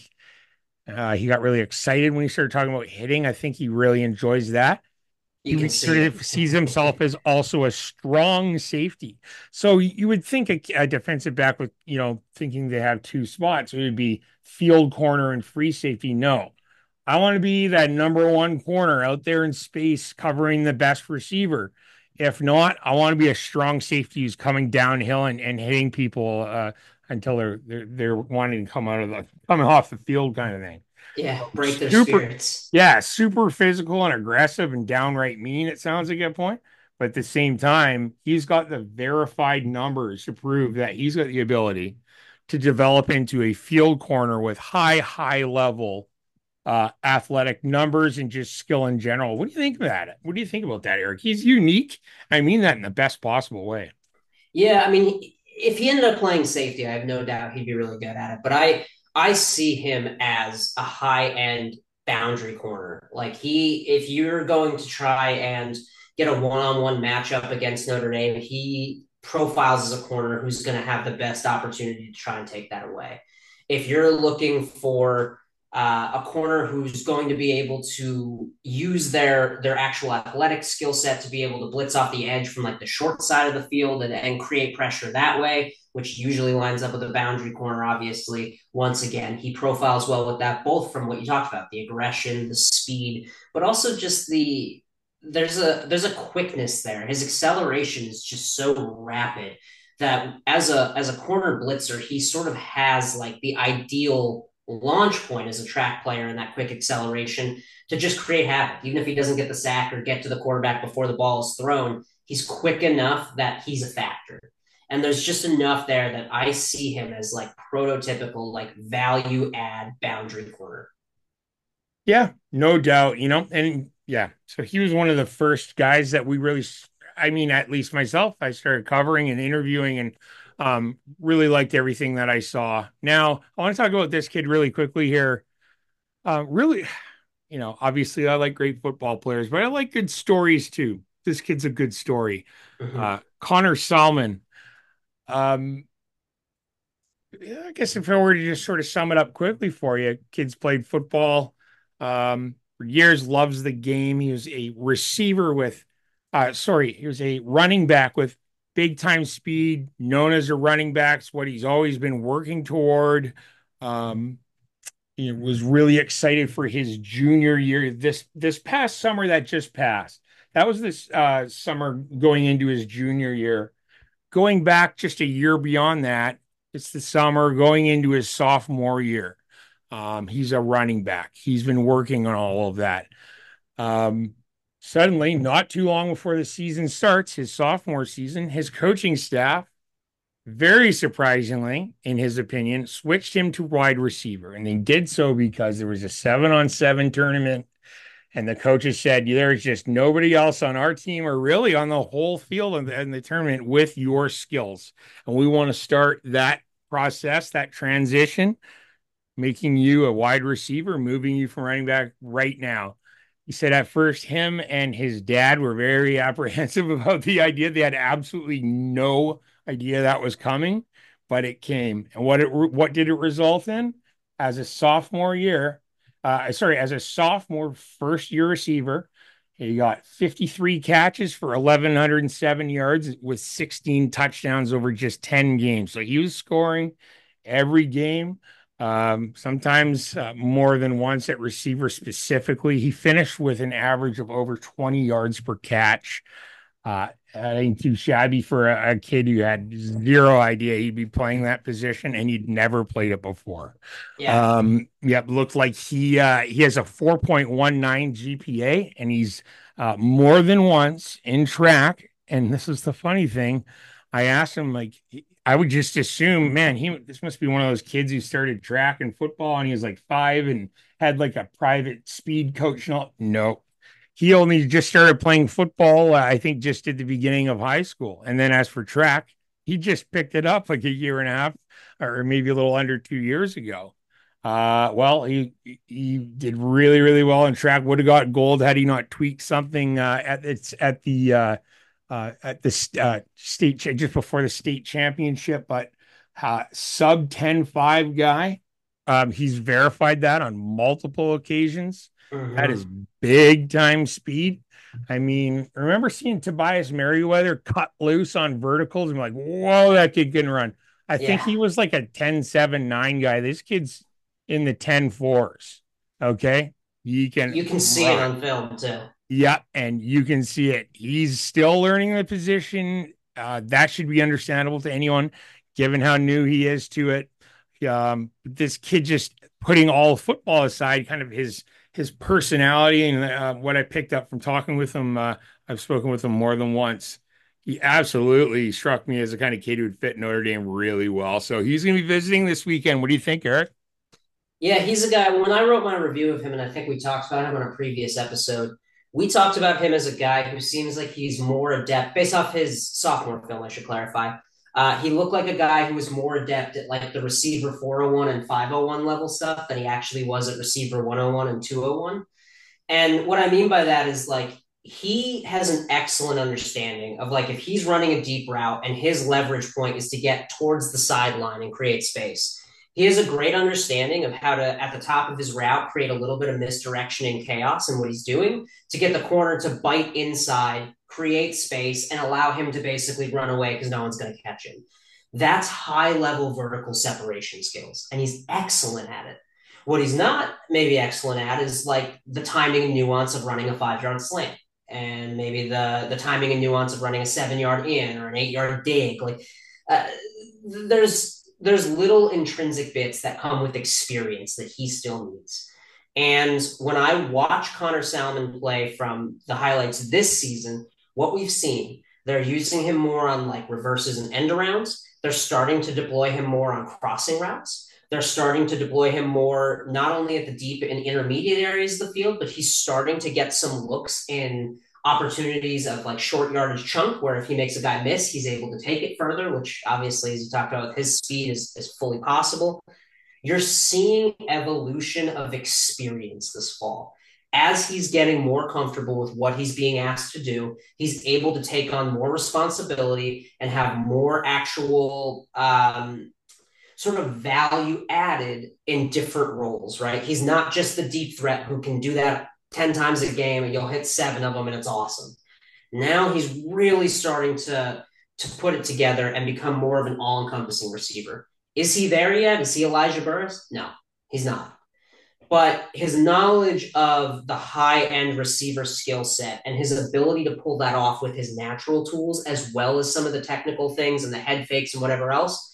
uh, he got really excited when he started talking about hitting. I think he really enjoys that. You can He see sort of sees himself it. as also a strong safety. So you would think a, a defensive back with, you know, thinking they have two spots, it would be field corner and free safety. No, I want to be that number one corner out there in space covering the best receiver. If not, I want to be a strong safety who's coming downhill and, and hitting people uh, until they're, they're they're wanting to come out of the coming off the field kind of thing. Yeah, break their Super, spirits. yeah, super physical and aggressive and downright mean, it sounds like at point. But at the same time, he's got the verified numbers to prove that he's got the ability to develop into a field corner with high, high level uh, athletic numbers and just skill in general. What do you think of that? What do you think about that, Eric? He's unique. I mean that in the best possible way. Yeah, I mean, if he ended up playing safety, I have no doubt he'd be really good at it. But I I see him as a high end boundary corner. Like he, if you're going to try and get a one on one matchup against Notre Dame, he profiles as a corner who's going to have the best opportunity to try and take that away. If you're looking for uh, a corner who's going to be able to use their their actual athletic skill set to be able to blitz off the edge from like the short side of the field and, and create pressure that way, which usually lines up with a boundary corner. Obviously, once again, he profiles well with that, both from what you talked about, the aggression, the speed, but also just the there's a there's a quickness there. His acceleration is just so rapid that as a as a corner blitzer, he sort of has like the ideal launch point as a track player and that quick acceleration to just create havoc. Even if he doesn't get the sack or get to the quarterback before the ball is thrown, he's quick enough that he's a factor. And there's just enough there that I see him as like prototypical, like value add boundary corner. Yeah, no doubt, you know, and yeah, so he was one of the first guys that we really, I mean, at least myself, I started covering and interviewing and um, really liked everything that I saw. Now, I want to talk about this kid really quickly here. Uh, really, you know, obviously I like great football players, but I like good stories too. This kid's a good story. Mm-hmm. Uh, Connor Salmon. Um, yeah, I guess if I were to just sort of sum it up quickly for you, kids played football um, for years, loves the game. He was a receiver with, uh, sorry, he was a running back with big time speed, known as a running back's what he's always been working toward. Um, he was really excited for his junior year. This this past summer that just passed, that was this uh, summer going into his junior year. Going back just a year beyond that, it's the summer going into his sophomore year. Um, he's a running back. He's been working on all of that. Um, Suddenly, not too long before the season starts, his sophomore season, his coaching staff, very surprisingly, in his opinion, switched him to wide receiver. And they did so because there was a seven on seven tournament and the coaches said, there's just nobody else on our team or really on the whole field in the, in the tournament with your skills. And we want to start that process, that transition, making you a wide receiver, moving you from running back right now. He said at first him and his dad were very apprehensive about the idea. They had absolutely no idea that was coming, but it came. And what it what did it result in? As a sophomore year, uh, sorry, as a sophomore first year receiver, he got fifty-three catches for eleven oh seven yards with sixteen touchdowns over just ten games. So he was scoring every game. Um, sometimes uh, more than once at receiver specifically. He finished with an average of over twenty yards per catch. Uh, I ain't too shabby for a, a kid who had zero idea he'd be playing that position and he'd never played it before. Yeah. Um, yep, looked like he uh, he has a four point one nine G P A and he's uh, more than once in track. And this is the funny thing. I asked him, like, I would just assume, man, he this must be one of those kids who started track and football and he was like five and had like a private speed coach. No, no, he only just started playing football, uh, I think, just at the beginning of high school. And then as for track, he just picked it up like a year and a half or maybe a little under two years ago. Uh, well, he he did really, really well in track. Would have got gold had he not tweaked something uh, at it's at the uh, uh, at the uh, state just before the state championship. But uh, sub ten five guy, um, he's verified that on multiple occasions. That is Mm-hmm. big time speed. I mean, remember seeing Tobias Merriweather cut loose on verticals and be like, whoa, that kid can run. I think Yeah. he was like a ten seven nine guy. This kid's in the ten fours. Okay. He can You can see it run. on film too. Yeah. And you can see it. He's still learning the position. Uh, that should be understandable to anyone, given how new he is to it. Um, this kid just putting all football aside, kind of his his personality and uh, what I picked up from talking with him. Uh, I've spoken with him more than once. He absolutely struck me as the kind of kid who would fit Notre Dame really well. So he's going to be visiting this weekend. What do you think, Eric? Yeah, he's a guy. When I wrote my review of him, and I think we talked about him on a previous episode, we talked about him as a guy who seems like he's more adept, based off his sophomore film, I should clarify. Uh, he looked like a guy who was more adept at like the receiver four oh one and five oh one level stuff than he actually was at receiver one oh one and two oh one. And what I mean by that is like he has an excellent understanding of like if he's running a deep route and his leverage point is to get towards the sideline and create space. He has a great understanding of how to, at the top of his route, create a little bit of misdirection and chaos in what he's doing to get the corner to bite inside, create space, and allow him to basically run away because no one's going to catch him. That's high level vertical separation skills, and he's excellent at it. What he's not maybe excellent at is like the timing and nuance of running a five yard slant and maybe the the timing and nuance of running a seven yard in or an eight yard dig. Like uh, there's there's little intrinsic bits that come with experience that he still needs. And when I watch Connor Salmon play from the highlights this season, what we've seen, they're using him more on like reverses and end arounds. They're starting to deploy him more on crossing routes. They're starting to deploy him more, not only at the deep and intermediate areas of the field, but he's starting to get some looks in opportunities of like short yardage chunk where if he makes a guy miss, he's able to take it further, which obviously, as you talked about, with his speed is, is fully possible. You're seeing evolution of experience this fall. As he's getting more comfortable with what he's being asked to do, he's able to take on more responsibility and have more actual um, sort of value added in different roles, right? He's not just the deep threat who can do that ten times a game and you'll hit seven of them and it's awesome. Now he's really starting to to put it together and become more of an all-encompassing receiver. Is he there yet? Is he Elijah Burris? No, he's not. But his knowledge of the high-end receiver skill set and his ability to pull that off with his natural tools, as well as some of the technical things and the head fakes and whatever else,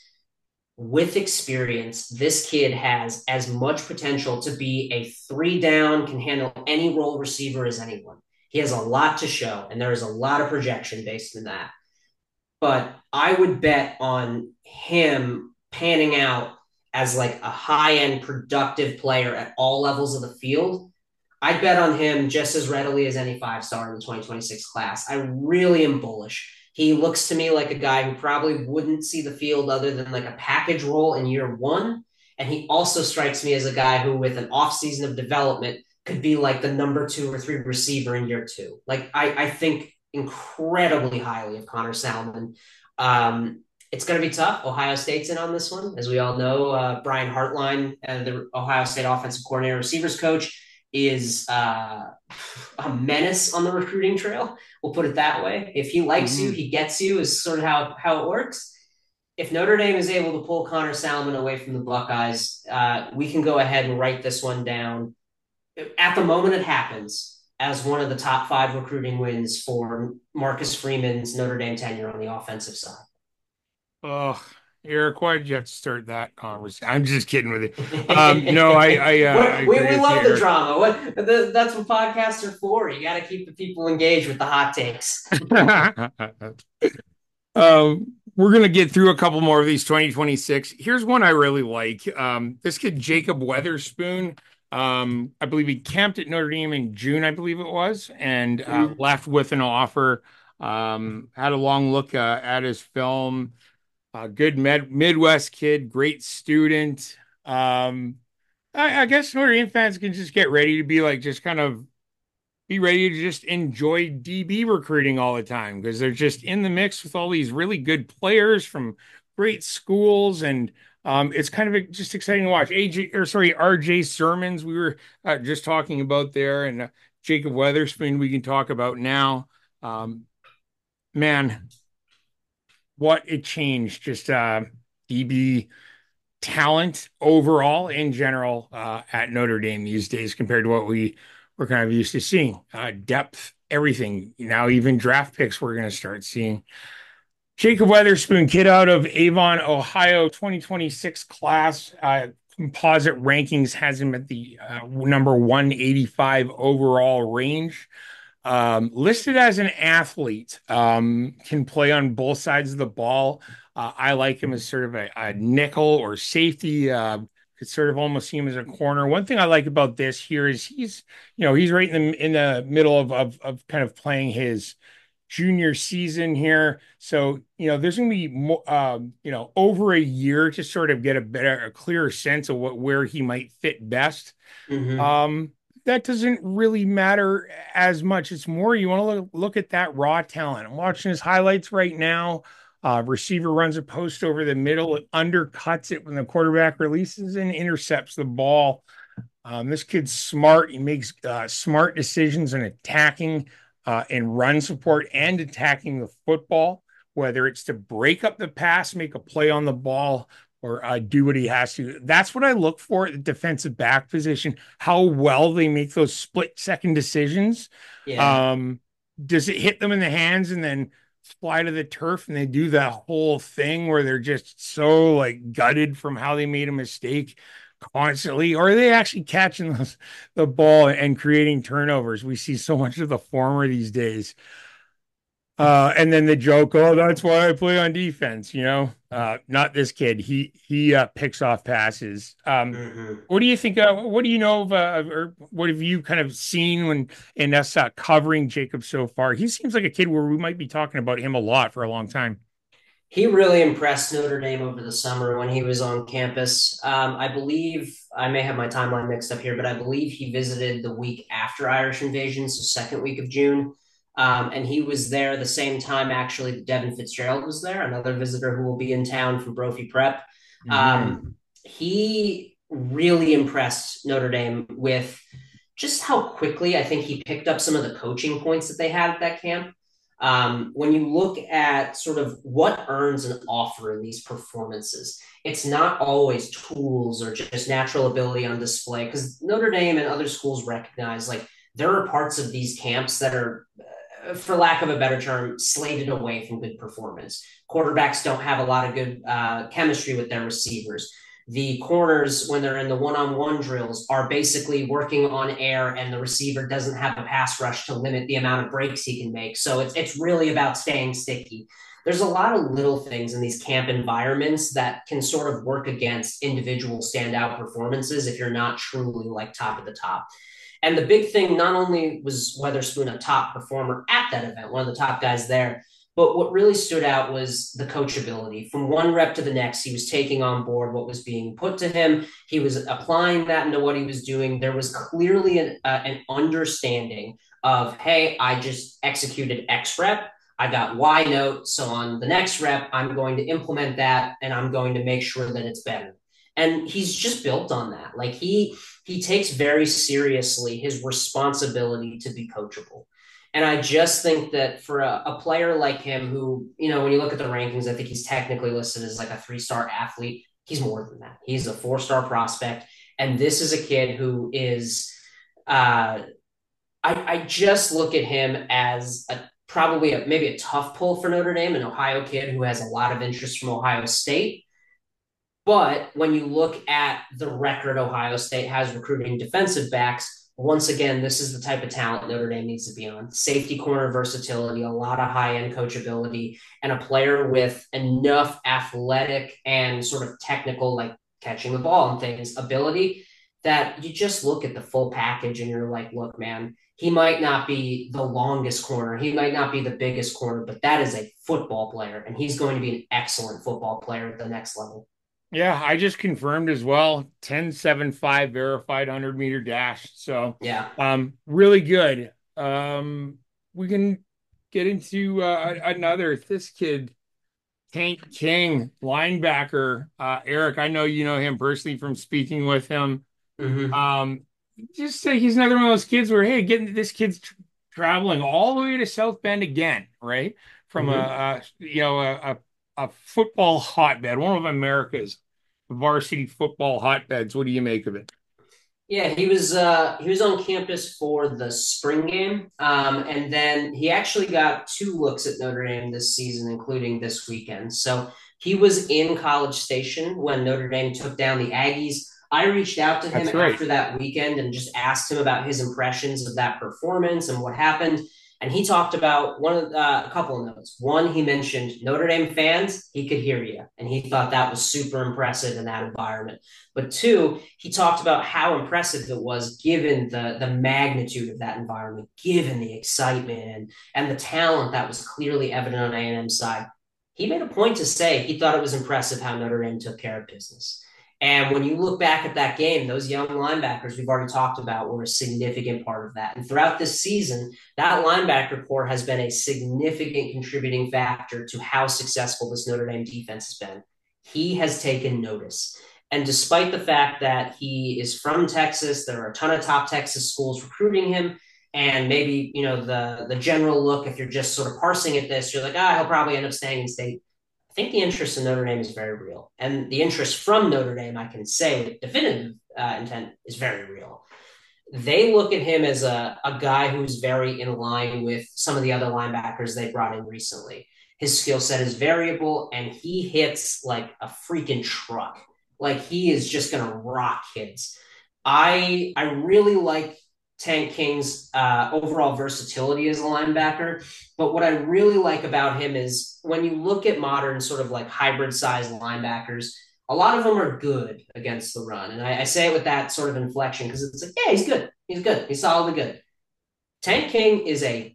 with experience, this kid has as much potential to be a three down, can handle any role receiver as anyone. He has a lot to show, and there is a lot of projection based in that. But I would bet on him panning out as like a high end productive player at all levels of the field. I'd bet on him just as readily as any five star in the twenty twenty-six class. I really am bullish. He looks to me like a guy who probably wouldn't see the field other than like a package role in year one. And he also strikes me as a guy who, with an offseason of development, could be like the number two or three receiver in year two. Like, I, I think incredibly highly of Connor Salmon. Um, it's going to be tough. Ohio State's in on this one. As we all know, uh, Brian Hartline, uh, the Ohio State offensive coordinator, receivers coach, is uh, a menace on the recruiting trail. We'll put it that way. If he likes you, Mm-hmm. he gets you is sort of how, how it works. if Notre Dame is able to pull Connor Salmon away from the Buckeyes, uh, we can go ahead and write this one down at the moment it happens as one of the top five recruiting wins for Marcus Freeman's Notre Dame tenure on the offensive side. Oh, Eric, why did you have to start that conversation? I'm just kidding with you. Um, no, I we, I uh, I we agree with you, love the Eric. drama. What the, that's what podcasts are for. You got to keep the people engaged with the hot takes. Um, we're gonna get through a couple more of these twenty twenty-six. Here's one I really like. Um, this kid Jacob Weatherspoon. Um, I believe he camped at Notre Dame in June, I believe it was, and uh, Mm-hmm. left with an offer. Um, had a long look uh, at his film. Uh, good med Midwest kid, great student. Um, I, I guess Notre Dame fans can just get ready to be like just kind of be ready to just enjoy D B recruiting all the time because they're just in the mix with all these really good players from great schools, and um, it's kind of just exciting to watch. A J or sorry, R J Sermons we were uh, just talking about there, and uh, Jacob Weatherspoon we can talk about now. Um, man, what it changed just uh, D B talent overall in general uh, at Notre Dame these days compared to what we were kind of used to seeing. Uh, depth, everything. Now, even draft picks, we're going to start seeing. Jacob Weatherspoon, kid out of Avon, Ohio, twenty twenty-six class. Uh, composite rankings has him at the uh, number one eighty-five overall range. Um, listed as an athlete, um, can play on both sides of the ball. Uh, I like him as sort of a, a nickel or safety. Uh, could sort of almost see him as a corner. One thing I like about this here is he's, you know, he's right in the in the middle of of, of kind of playing his junior season here. So, you know, there's going to be more, um, you know, over a year to sort of get a better, a clearer sense of what where he might fit best. Mm-hmm. Um, that doesn't really matter as much. It's more you want to look, look at that raw talent. I'm watching his highlights right now. Uh, receiver runs a post over the middle, it undercuts it when the quarterback releases and intercepts the ball. Um, this kid's smart. He makes uh, smart decisions in attacking uh, and run support and attacking the football, whether it's to break up the pass, make a play on the ball, or uh, do what he has to. That's what I look for at the defensive back position, how well they make those split second decisions. Yeah. Um, does it hit them in the hands and then fly to the turf and they do that whole thing where they're just so like gutted from how they made a mistake constantly, or are they actually catching the, the ball and creating turnovers? We see so much of the former these days. Uh, and then the joke, oh, that's why I play on defense, you know. Uh, not this kid. He he uh, picks off passes. Um, Mm-hmm. what do you think? Uh, what do you know of, uh, or what have you kind of seen when in us uh, covering Jacob so far? He seems like a kid where we might be talking about him a lot for a long time. He really impressed Notre Dame over the summer when he was on campus. Um, I believe I may have my timeline mixed up here, but I believe he visited the week after Irish Invasion, so second week of June. Um, and he was there the same time, actually, that Devin Fitzgerald was there, another visitor who will be in town from Brophy Prep. Mm-hmm. Um, he really impressed Notre Dame with just how quickly I think he picked up some of the coaching points that they had at that camp. Um, when you look at sort of what earns an offer in these performances, it's not always tools or just natural ability on display because Notre Dame and other schools recognize like there are parts of these camps that are, uh, for lack of a better term, slated away from good performance. Quarterbacks don't have a lot of good uh, chemistry with their receivers. The corners, when they're in the one-on-one drills, are basically working on air, and the receiver doesn't have a pass rush to limit the amount of breaks he can make. So it's it's really about staying sticky. There's a lot of little things in these camp environments that can sort of work against individual standout performances if you're not truly like top of the top. And the big thing, not only was Weatherspoon a top performer at that event, one of the top guys there, but what really stood out was the coachability. From one rep to the next, he was taking on board what was being put to him. He was applying that into what he was doing. There was clearly an, uh, an understanding of, hey, I just executed X rep. I got Y note. So on the next rep, I'm going to implement that and I'm going to make sure that it's better. And he's just built on that. Like he he takes very seriously his responsibility to be coachable. And I just think that for a, a player like him, who, you know, when you look at the rankings, I think he's technically listed as like a three star athlete. He's more than that. He's a four star prospect. And this is a kid who is, uh, I, I just look at him as a probably a, maybe a tough pull for Notre Dame, an Ohio kid who has a lot of interest from Ohio State. But when you look at the record Ohio State has recruiting defensive backs, once again, this is the type of talent Notre Dame needs to be on. Safety corner versatility, a lot of high end coachability, and a player with enough athletic and sort of technical, like catching the ball and things, ability that you just look at the full package and you're like, look, man, he might not be the longest corner. He might not be the biggest corner, but that is a football player, and he's going to be an excellent football player at the next level. Yeah, I just confirmed as well. ten seven five verified one hundred meter dash. So, Yeah. um, really good. Um, we can get into uh, another. This kid, Tank King, linebacker. Uh, Eric, I know you know him personally from speaking with him. Mm-hmm. Um, just say he's another one of those kids where, hey, getting this kid's tr traveling all the way to South Bend again, right? From a, Mm-hmm. a you know a, a a football hotbed, one of America's varsity football hotbeds. What do you make of it? Yeah, he was uh, he was on campus for the spring game, um, and then he actually got two looks at Notre Dame this season, including this weekend. So he was in College Station when Notre Dame took down the Aggies. I reached out to him That's right. after that weekend and just asked him about his impressions of that performance and what happened. And he talked about one of uh, a couple of notes. One, he mentioned Notre Dame fans, he could hear you, and he thought that was super impressive in that environment. But two, he talked about how impressive it was given the, the magnitude of that environment, given the excitement and, and the talent that was clearly evident on A and M's side. He made a point to say he thought it was impressive how Notre Dame took care of business. And when you look back at that game, those young linebackers we've already talked about were a significant part of that. And throughout this season, that linebacker core has been a significant contributing factor to how successful this Notre Dame defense has been. He has taken notice. And despite the fact that he is from Texas, there are a ton of top Texas schools recruiting him. And maybe, you know, the the general look, if you're just sort of parsing at this, you're like, ah, he'll probably end up staying in state. I think the interest in Notre Dame is very real. And the interest from Notre Dame, I can say with definitive uh, intent, is very real. They look at him as a, a guy who's very in line with some of the other linebackers they brought in recently. His skill set is variable and he hits like a freaking truck. Like he is just going to rock kids. I I really like Tank King's uh, overall versatility as a linebacker. But what I really like about him is when you look at modern sort of like hybrid sized linebackers, a lot of them are good against the run. And I, I say it with that sort of inflection because it's like, yeah, he's good. He's good. He's solidly good. Tank King is a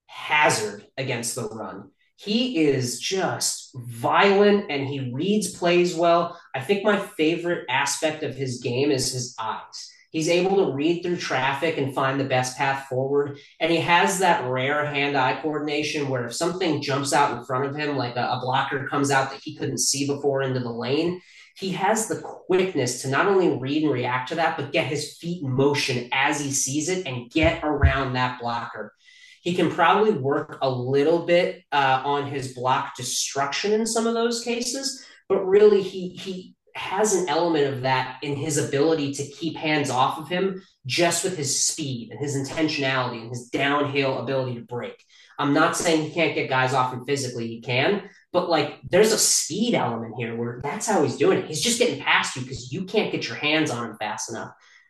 hazard against the run. He is just violent and he reads plays well. I think my favorite aspect of his game is his eyes. He's able to read through traffic and find the best path forward. And he has that rare hand eye coordination where if something jumps out in front of him, like a, a blocker comes out that he couldn't see before into the lane, he has the quickness to not only read and react to that, but get his feet in motion as he sees it and get around that blocker. He can probably work a little bit uh, on his block destruction in some of those cases, but really he he has an element of that in his ability to keep hands off of him just with his speed and his intentionality and his downhill ability to break. I'm not saying he can't get guys off him physically, he can, but like there's a speed element here where that's how he's doing it. He's just getting past you because you can't get your hands on him fast enough.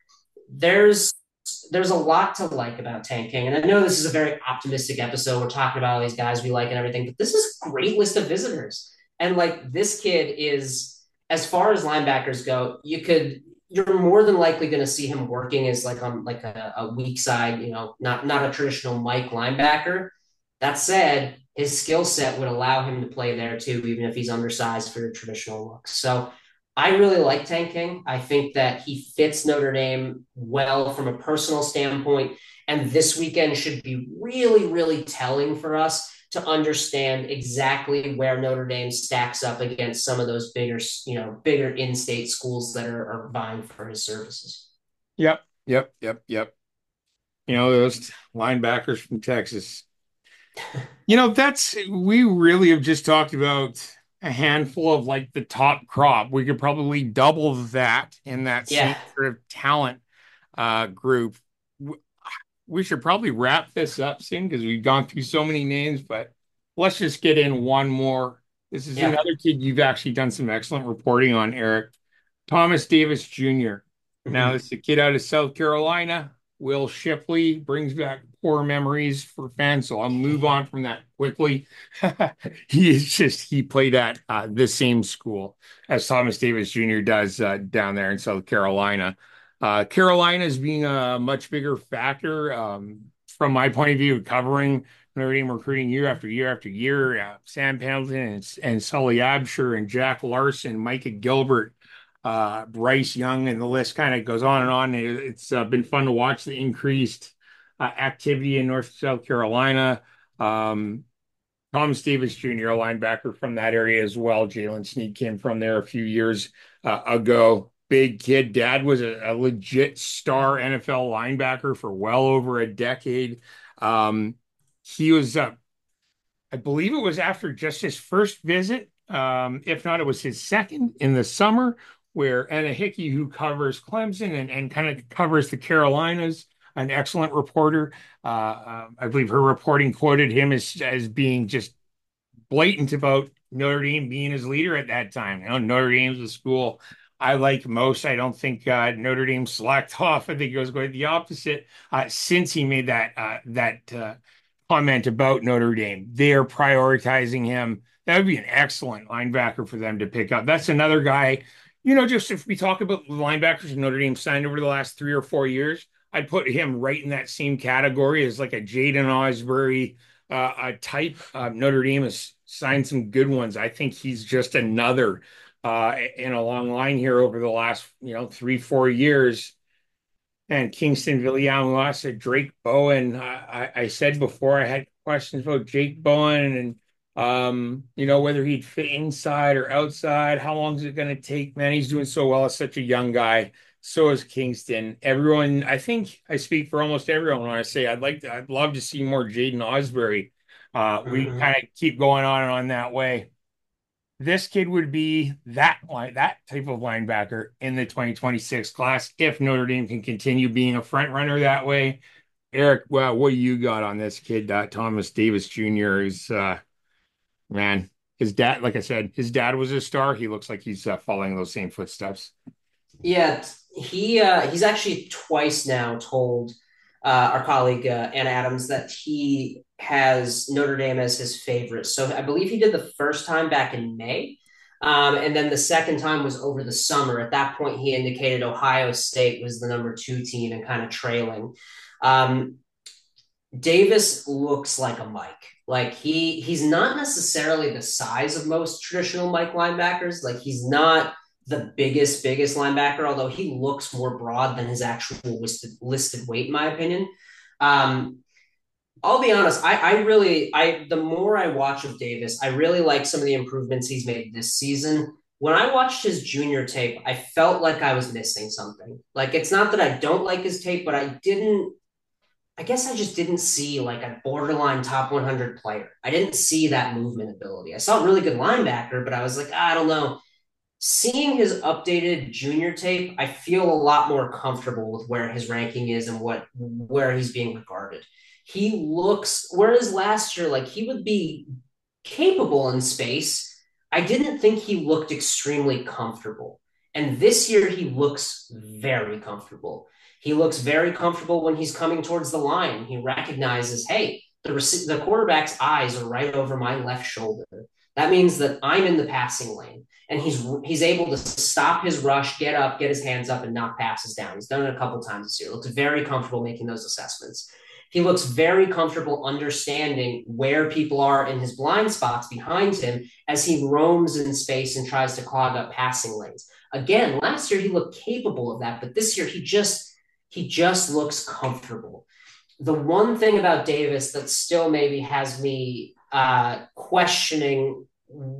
There's there's a lot to like about Tank King. And I know this is a very optimistic episode. We're talking about all these guys we like and everything, but this is a great list of visitors. And like this kid is, as far as linebackers go, you could you're more than likely going to see him working as like on like a, a weak side, you know, not not a traditional Mike linebacker. That said, his skill set would allow him to play there too, even if he's undersized for a traditional look. So I really like Tank King. I think that he fits Notre Dame well from a personal standpoint. And this weekend should be really, really telling for us to understand exactly where Notre Dame stacks up against some of those bigger, you know, bigger in-state schools that are, are vying for his services. Yep, yep, yep, yep. You know, those linebackers from Texas. You know, that's we really have just talked about a handful of like the top crop. We could probably double that in that same Yeah. sort of talent uh, group. W- We should probably wrap this up soon because we've gone through so many names, but let's just get in one more. This is Yeah. another kid you've actually done some excellent reporting on, Eric. Thomas Davis Junior Now, Mhm. this is a kid out of South Carolina. Will Shipley brings back poor memories for fans, so I'll move on from that quickly. He is just, he played at uh, the same school as Thomas Davis Junior does uh, down there in South Carolina. Uh, Carolina is being a much bigger factor um, from my point of view, covering Notre Dame recruiting year after year after year. Uh, Sam Pendleton and, and Sully Absher and Jack Larson, Micah Gilbert, uh, Bryce Young, and the list kind of goes on and on. It, it's uh, been fun to watch the increased uh, activity in North South Carolina. Um, Thomas Davis Junior, a linebacker from that area as well. Jalen Snead came from there a few years uh, ago. Big kid. Dad was a, a legit star N F L linebacker for well over a decade. Um, he was uh, I believe it was after just his first visit. Um, if not, it was his second in the summer, where Anna Hickey, who covers Clemson and, and kind of covers the Carolinas, an excellent reporter. Uh, uh, I believe her reporting quoted him as as being just blatant about Notre Dame being his leader at that time. You know, Notre Dame's the school I like most. I don't think uh, Notre Dame slacked off. I think it was going the opposite uh, since he made that uh, that uh, comment about Notre Dame. They are prioritizing him. That would be an excellent linebacker for them to pick up. That's another guy. You know, just if we talk about linebackers Notre Dame signed over the last three or four years, I'd put him right in that same category as like a Jaden Osbury uh, a type. Uh, Notre Dame has signed some good ones. I think he's just another uh, in a long line here over the last, you know, three, four years. And Kingston Viliamuasa, Drake Bowen. I, I said before I had questions about Jake Bowen and um, you know, whether he'd fit inside or outside. How long is it going to take? Man, he's doing so well as such a young guy. So is Kingston. Everyone, I think I speak for almost everyone when I say I'd like to, I'd love to see more Jaden Osbury. Uh, we Mhm. kind of keep going on and on that way. This kid would be that line, that type of linebacker in the twenty twenty-six class if Notre Dame can continue being a front runner that way. Eric, well, what do you got on this kid, uh, Thomas Davis Junior? Is uh, man, his dad, like I said, his dad was a star. He looks like he's uh, following those same footsteps. Yeah, he uh, he's actually twice now told uh, our colleague uh, Anna Adams that he has Notre Dame as his favorite. So I believe he did the first time back in May, um, and then the second time was over the summer. At that point, he indicated Ohio State was the number two team and kind of trailing. Um, Davis looks like a Mike. Like he he's not necessarily the size of most traditional Mike linebackers. Like he's not the biggest biggest linebacker, although he looks more broad than his actual listed listed weight, in my opinion. Um, I'll be honest. I, I really I the more I watch of Davis, I really like some of the improvements he's made this season. When I watched his junior tape, I felt like I was missing something. Like it's not that I don't like his tape, but I didn't I guess I just didn't see like a borderline top one hundred player. I didn't see that movement ability. I saw a really good linebacker, but I was like, I don't know. Seeing his updated junior tape, I feel a lot more comfortable with where his ranking is and what where he's being regarded. He looks whereas last year, like he would be capable in space. I didn't think he looked extremely comfortable. And this year, he looks very comfortable. He looks very comfortable when he's coming towards the line. He recognizes, hey, the, rec- the quarterback's eyes are right over my left shoulder. That means that I'm in the passing lane. And he's he's able to stop his rush, get up, get his hands up, and knock passes down. He's done it a couple times this year. Looks very comfortable making those assessments. He looks very comfortable understanding where people are in his blind spots behind him as he roams in space and tries to clog up passing lanes. Again, last year he looked capable of that, but this year he just he just looks comfortable. The one thing about Davis that still maybe has me uh, questioning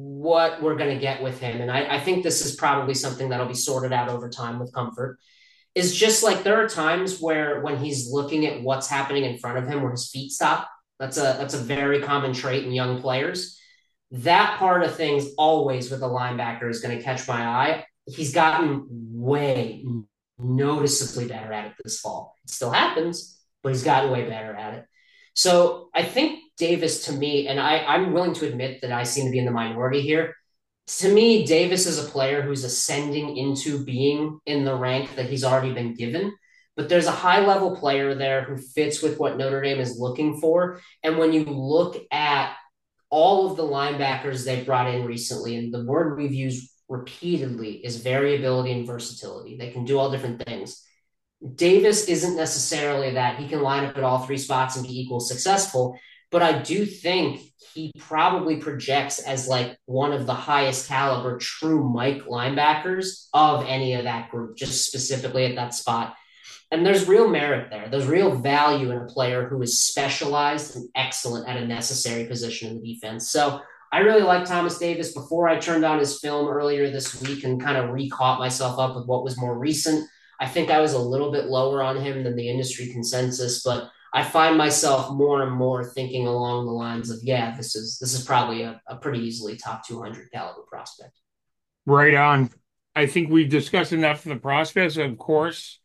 what we're going to get with him, and I, I think this is probably something that'll be sorted out over time with comfort, is just like there are times where when he's looking at what's happening in front of him where his feet stop. That's a that's a very common trait in young players. That part of things always with a linebacker is going to catch my eye. He's gotten way noticeably better at it this fall. It still happens, but he's gotten way better at it. So I think Davis to me, and I, I'm willing to admit that I seem to be in the minority here. To me, Davis is a player who's ascending into being in the rank that he's already been given. But there's a high level player there who fits with what Notre Dame is looking for. And when you look at all of the linebackers they've brought in recently, and the word we've used repeatedly is variability and versatility. They can do all different things. Davis isn't necessarily that he can line up at all three spots and be equal successful, but I do think he probably projects as like one of the highest caliber true Mike linebackers of any of that group, just specifically at that spot. And there's real merit there. There's real value in a player who is specialized and excellent at a necessary position in the defense. So I really like Thomas Davis. Before I turned on his film earlier this week and kind of recaught myself up with what was more recent, I think I was a little bit lower on him than the industry consensus, but I find myself more and more thinking along the lines of, yeah, this is this is probably a, a pretty easily top two hundred caliber prospect. Right on. I think we've discussed enough of the prospects, of course.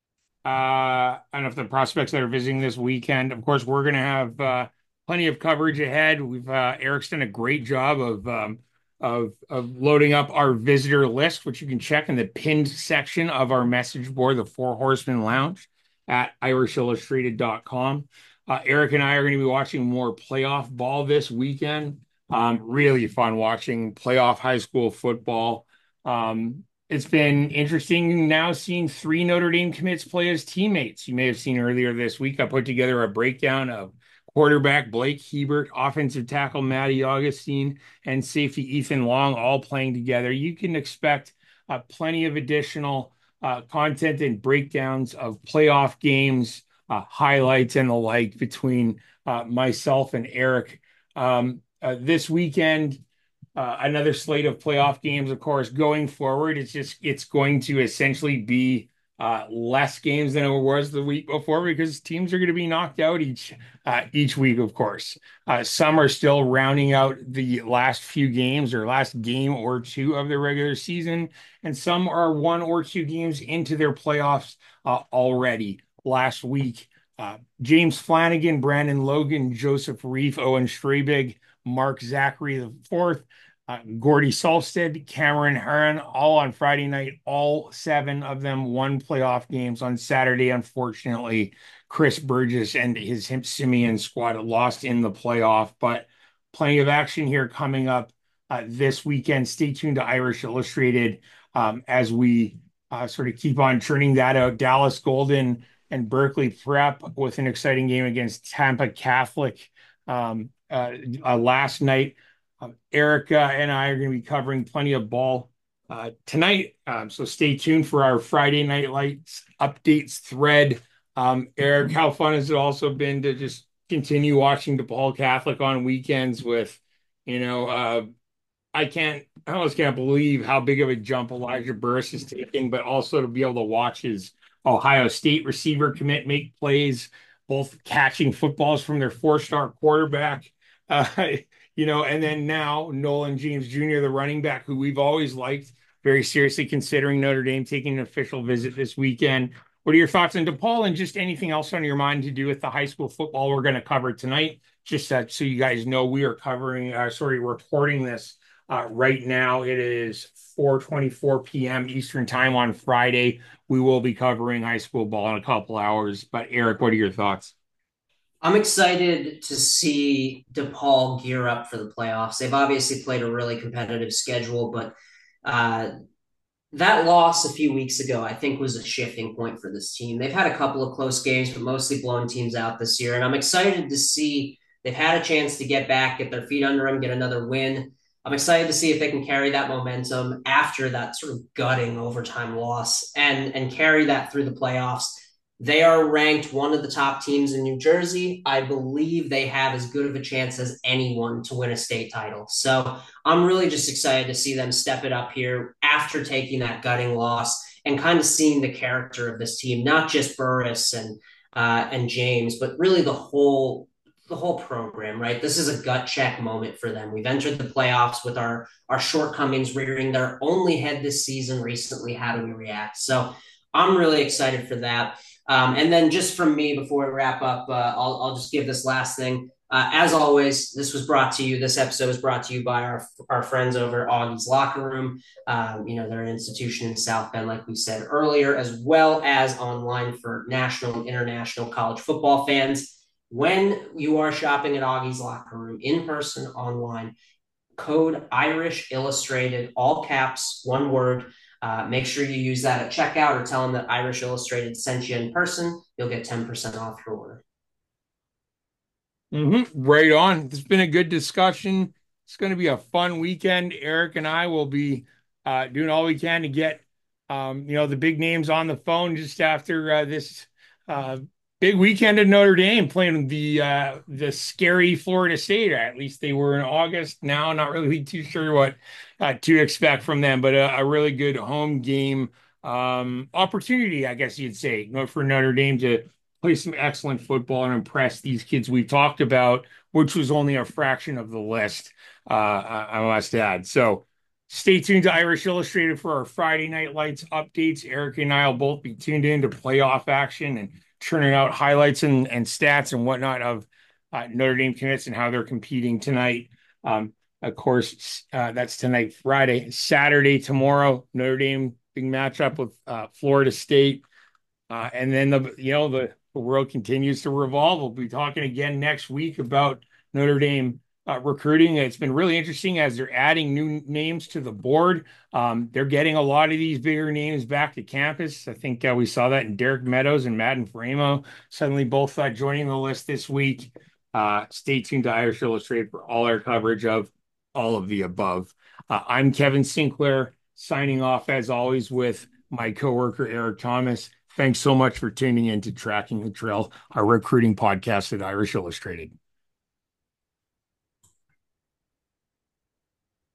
Uh, and of the prospects that are visiting this weekend. Of course, we're going to have uh, plenty of coverage ahead. We've uh, Eric's done a great job of um, of of loading up our visitor list, which you can check in the pinned section of our message board, the Four Horsemen Lounge at irish illustrated dot com. Uh, Eric and I are going to be watching more playoff ball this weekend. Um, really fun watching playoff high school football. Um, it's been interesting now seeing three Notre Dame commits play as teammates. You may have seen earlier this week, I put together a breakdown of quarterback Blake Hebert, offensive tackle Matty Augustine, and safety Ethan Long all playing together. You can expect uh, plenty of additional uh, content and breakdowns of playoff games, uh, highlights, and the like between uh, myself and Eric. Um, uh, this weekend, uh, another slate of playoff games, of course, going forward. It's just it's going to essentially be uh, less games than it was the week before because teams are going to be knocked out each uh, each week. Of course, uh, some are still rounding out the last few games or last game or two of their regular season, and some are one or two games into their playoffs uh, already. Last week, uh, James Flanagan, Brandon Logan, Joseph Reef, Owen Strabig, Mark Zachary the fourth, uh, Gordy Solstead, Cameron Heron, all on Friday night. All seven of them won playoff games on Saturday. Unfortunately, Chris Burgess and his Himp Simeon squad lost in the playoff, but plenty of action here coming up uh, this weekend. Stay tuned to Irish Illustrated um, as we uh, sort of keep on churning that out. Dallas Golden and Berkeley Prep with an exciting game against Tampa Catholic um, uh, uh, last night. Um, Erica and I are going to be covering plenty of ball uh, tonight. Um, so stay tuned for our Friday Night Lights updates thread. Um, Eric, how fun has it also been to just continue watching DePaul Catholic on weekends with, you know, uh, I can't, I almost can't believe how big of a jump Elijah Burris is taking, but also to be able to watch his Ohio State receiver commit make plays, both catching footballs from their four-star quarterback. Uh, you know, and then now Nolan James Junior, the running back who we've always liked, very seriously considering Notre Dame taking an official visit this weekend. What are your thoughts on DePaul and just anything else on your mind to do with the high school football we're going to cover tonight? Just uh, so you guys know, we are covering, uh, sorry, recording this uh, right now. It is four twenty-four p.m. Eastern time on Friday. We will be covering high school ball in a couple hours. But Eric, what are your thoughts? I'm excited to see DePaul gear up for the playoffs. They've obviously played a really competitive schedule, but uh, that loss a few weeks ago, I think, was a shifting point for this team. They've had a couple of close games, but mostly blown teams out this year. And I'm excited to see they've had a chance to get back, get their feet under them, get another win. I'm excited to see if they can carry that momentum after that sort of gutting overtime loss and, and carry that through the playoffs. They are ranked one of the top teams in New Jersey. I believe they have as good of a chance as anyone to win a state title. So I'm really just excited to see them step it up here after taking that gutting loss and kind of seeing the character of this team, not just Burris and uh, and James, but really the whole the whole program, right? This is a gut check moment for them. We've entered the playoffs with our our shortcomings rearing their only head this season recently. How do we react? So I'm really excited for that. Um, and then just from me before we wrap up, uh, I'll, I'll just give this last thing. Uh, as always, this was brought to you. This episode was brought to you by our our friends over at Augie's Locker Room. Um, you know, they're an institution in South Bend, like we said earlier, as well as online for national and international college football fans. When you are shopping at Augie's Locker Room, in person, online, code Irish Illustrated, all caps, one word. Uh, make sure you use that at checkout or tell them that Irish Illustrated sent you in person. You'll get ten percent off your order. Mm-hmm. Right on. It's been a good discussion. It's going to be a fun weekend. Eric and I will be uh, doing all we can to get, um, you know, the big names on the phone just after uh, this uh, big weekend at Notre Dame playing the uh, the scary Florida State. At least they were in August. Now, not really too sure what uh, to expect from them, but a, a really good home game um, opportunity, I guess you'd say, you know, for Notre Dame to play some excellent football and impress these kids we talked about, which was only a fraction of the list, uh, I must add. So stay tuned to Irish Illustrated for our Friday Night Lights updates. Eric and I will both be tuned in to playoff action and churning out highlights and, and stats and whatnot of uh, Notre Dame commits and how they're competing tonight. Um, of course, uh, that's tonight, Friday. Saturday, tomorrow, Notre Dame big matchup with uh, Florida State. Uh, and then the you know the, the world continues to revolve. We'll be talking again next week about Notre Dame uh, recruiting. It's been really interesting as they're adding new names to the board. Um, they're getting a lot of these bigger names back to campus. I think uh, we saw that in Derek Meadows and Madden Framo suddenly both uh, joining the list this week. Uh, stay tuned to Irish Illustrated for all our coverage of all of the above. Uh, I'm Kevin Sinclair signing off as always with my coworker Eric Thomas. Thanks so much for tuning in to Tracking the Trail, our recruiting podcast at Irish Illustrated.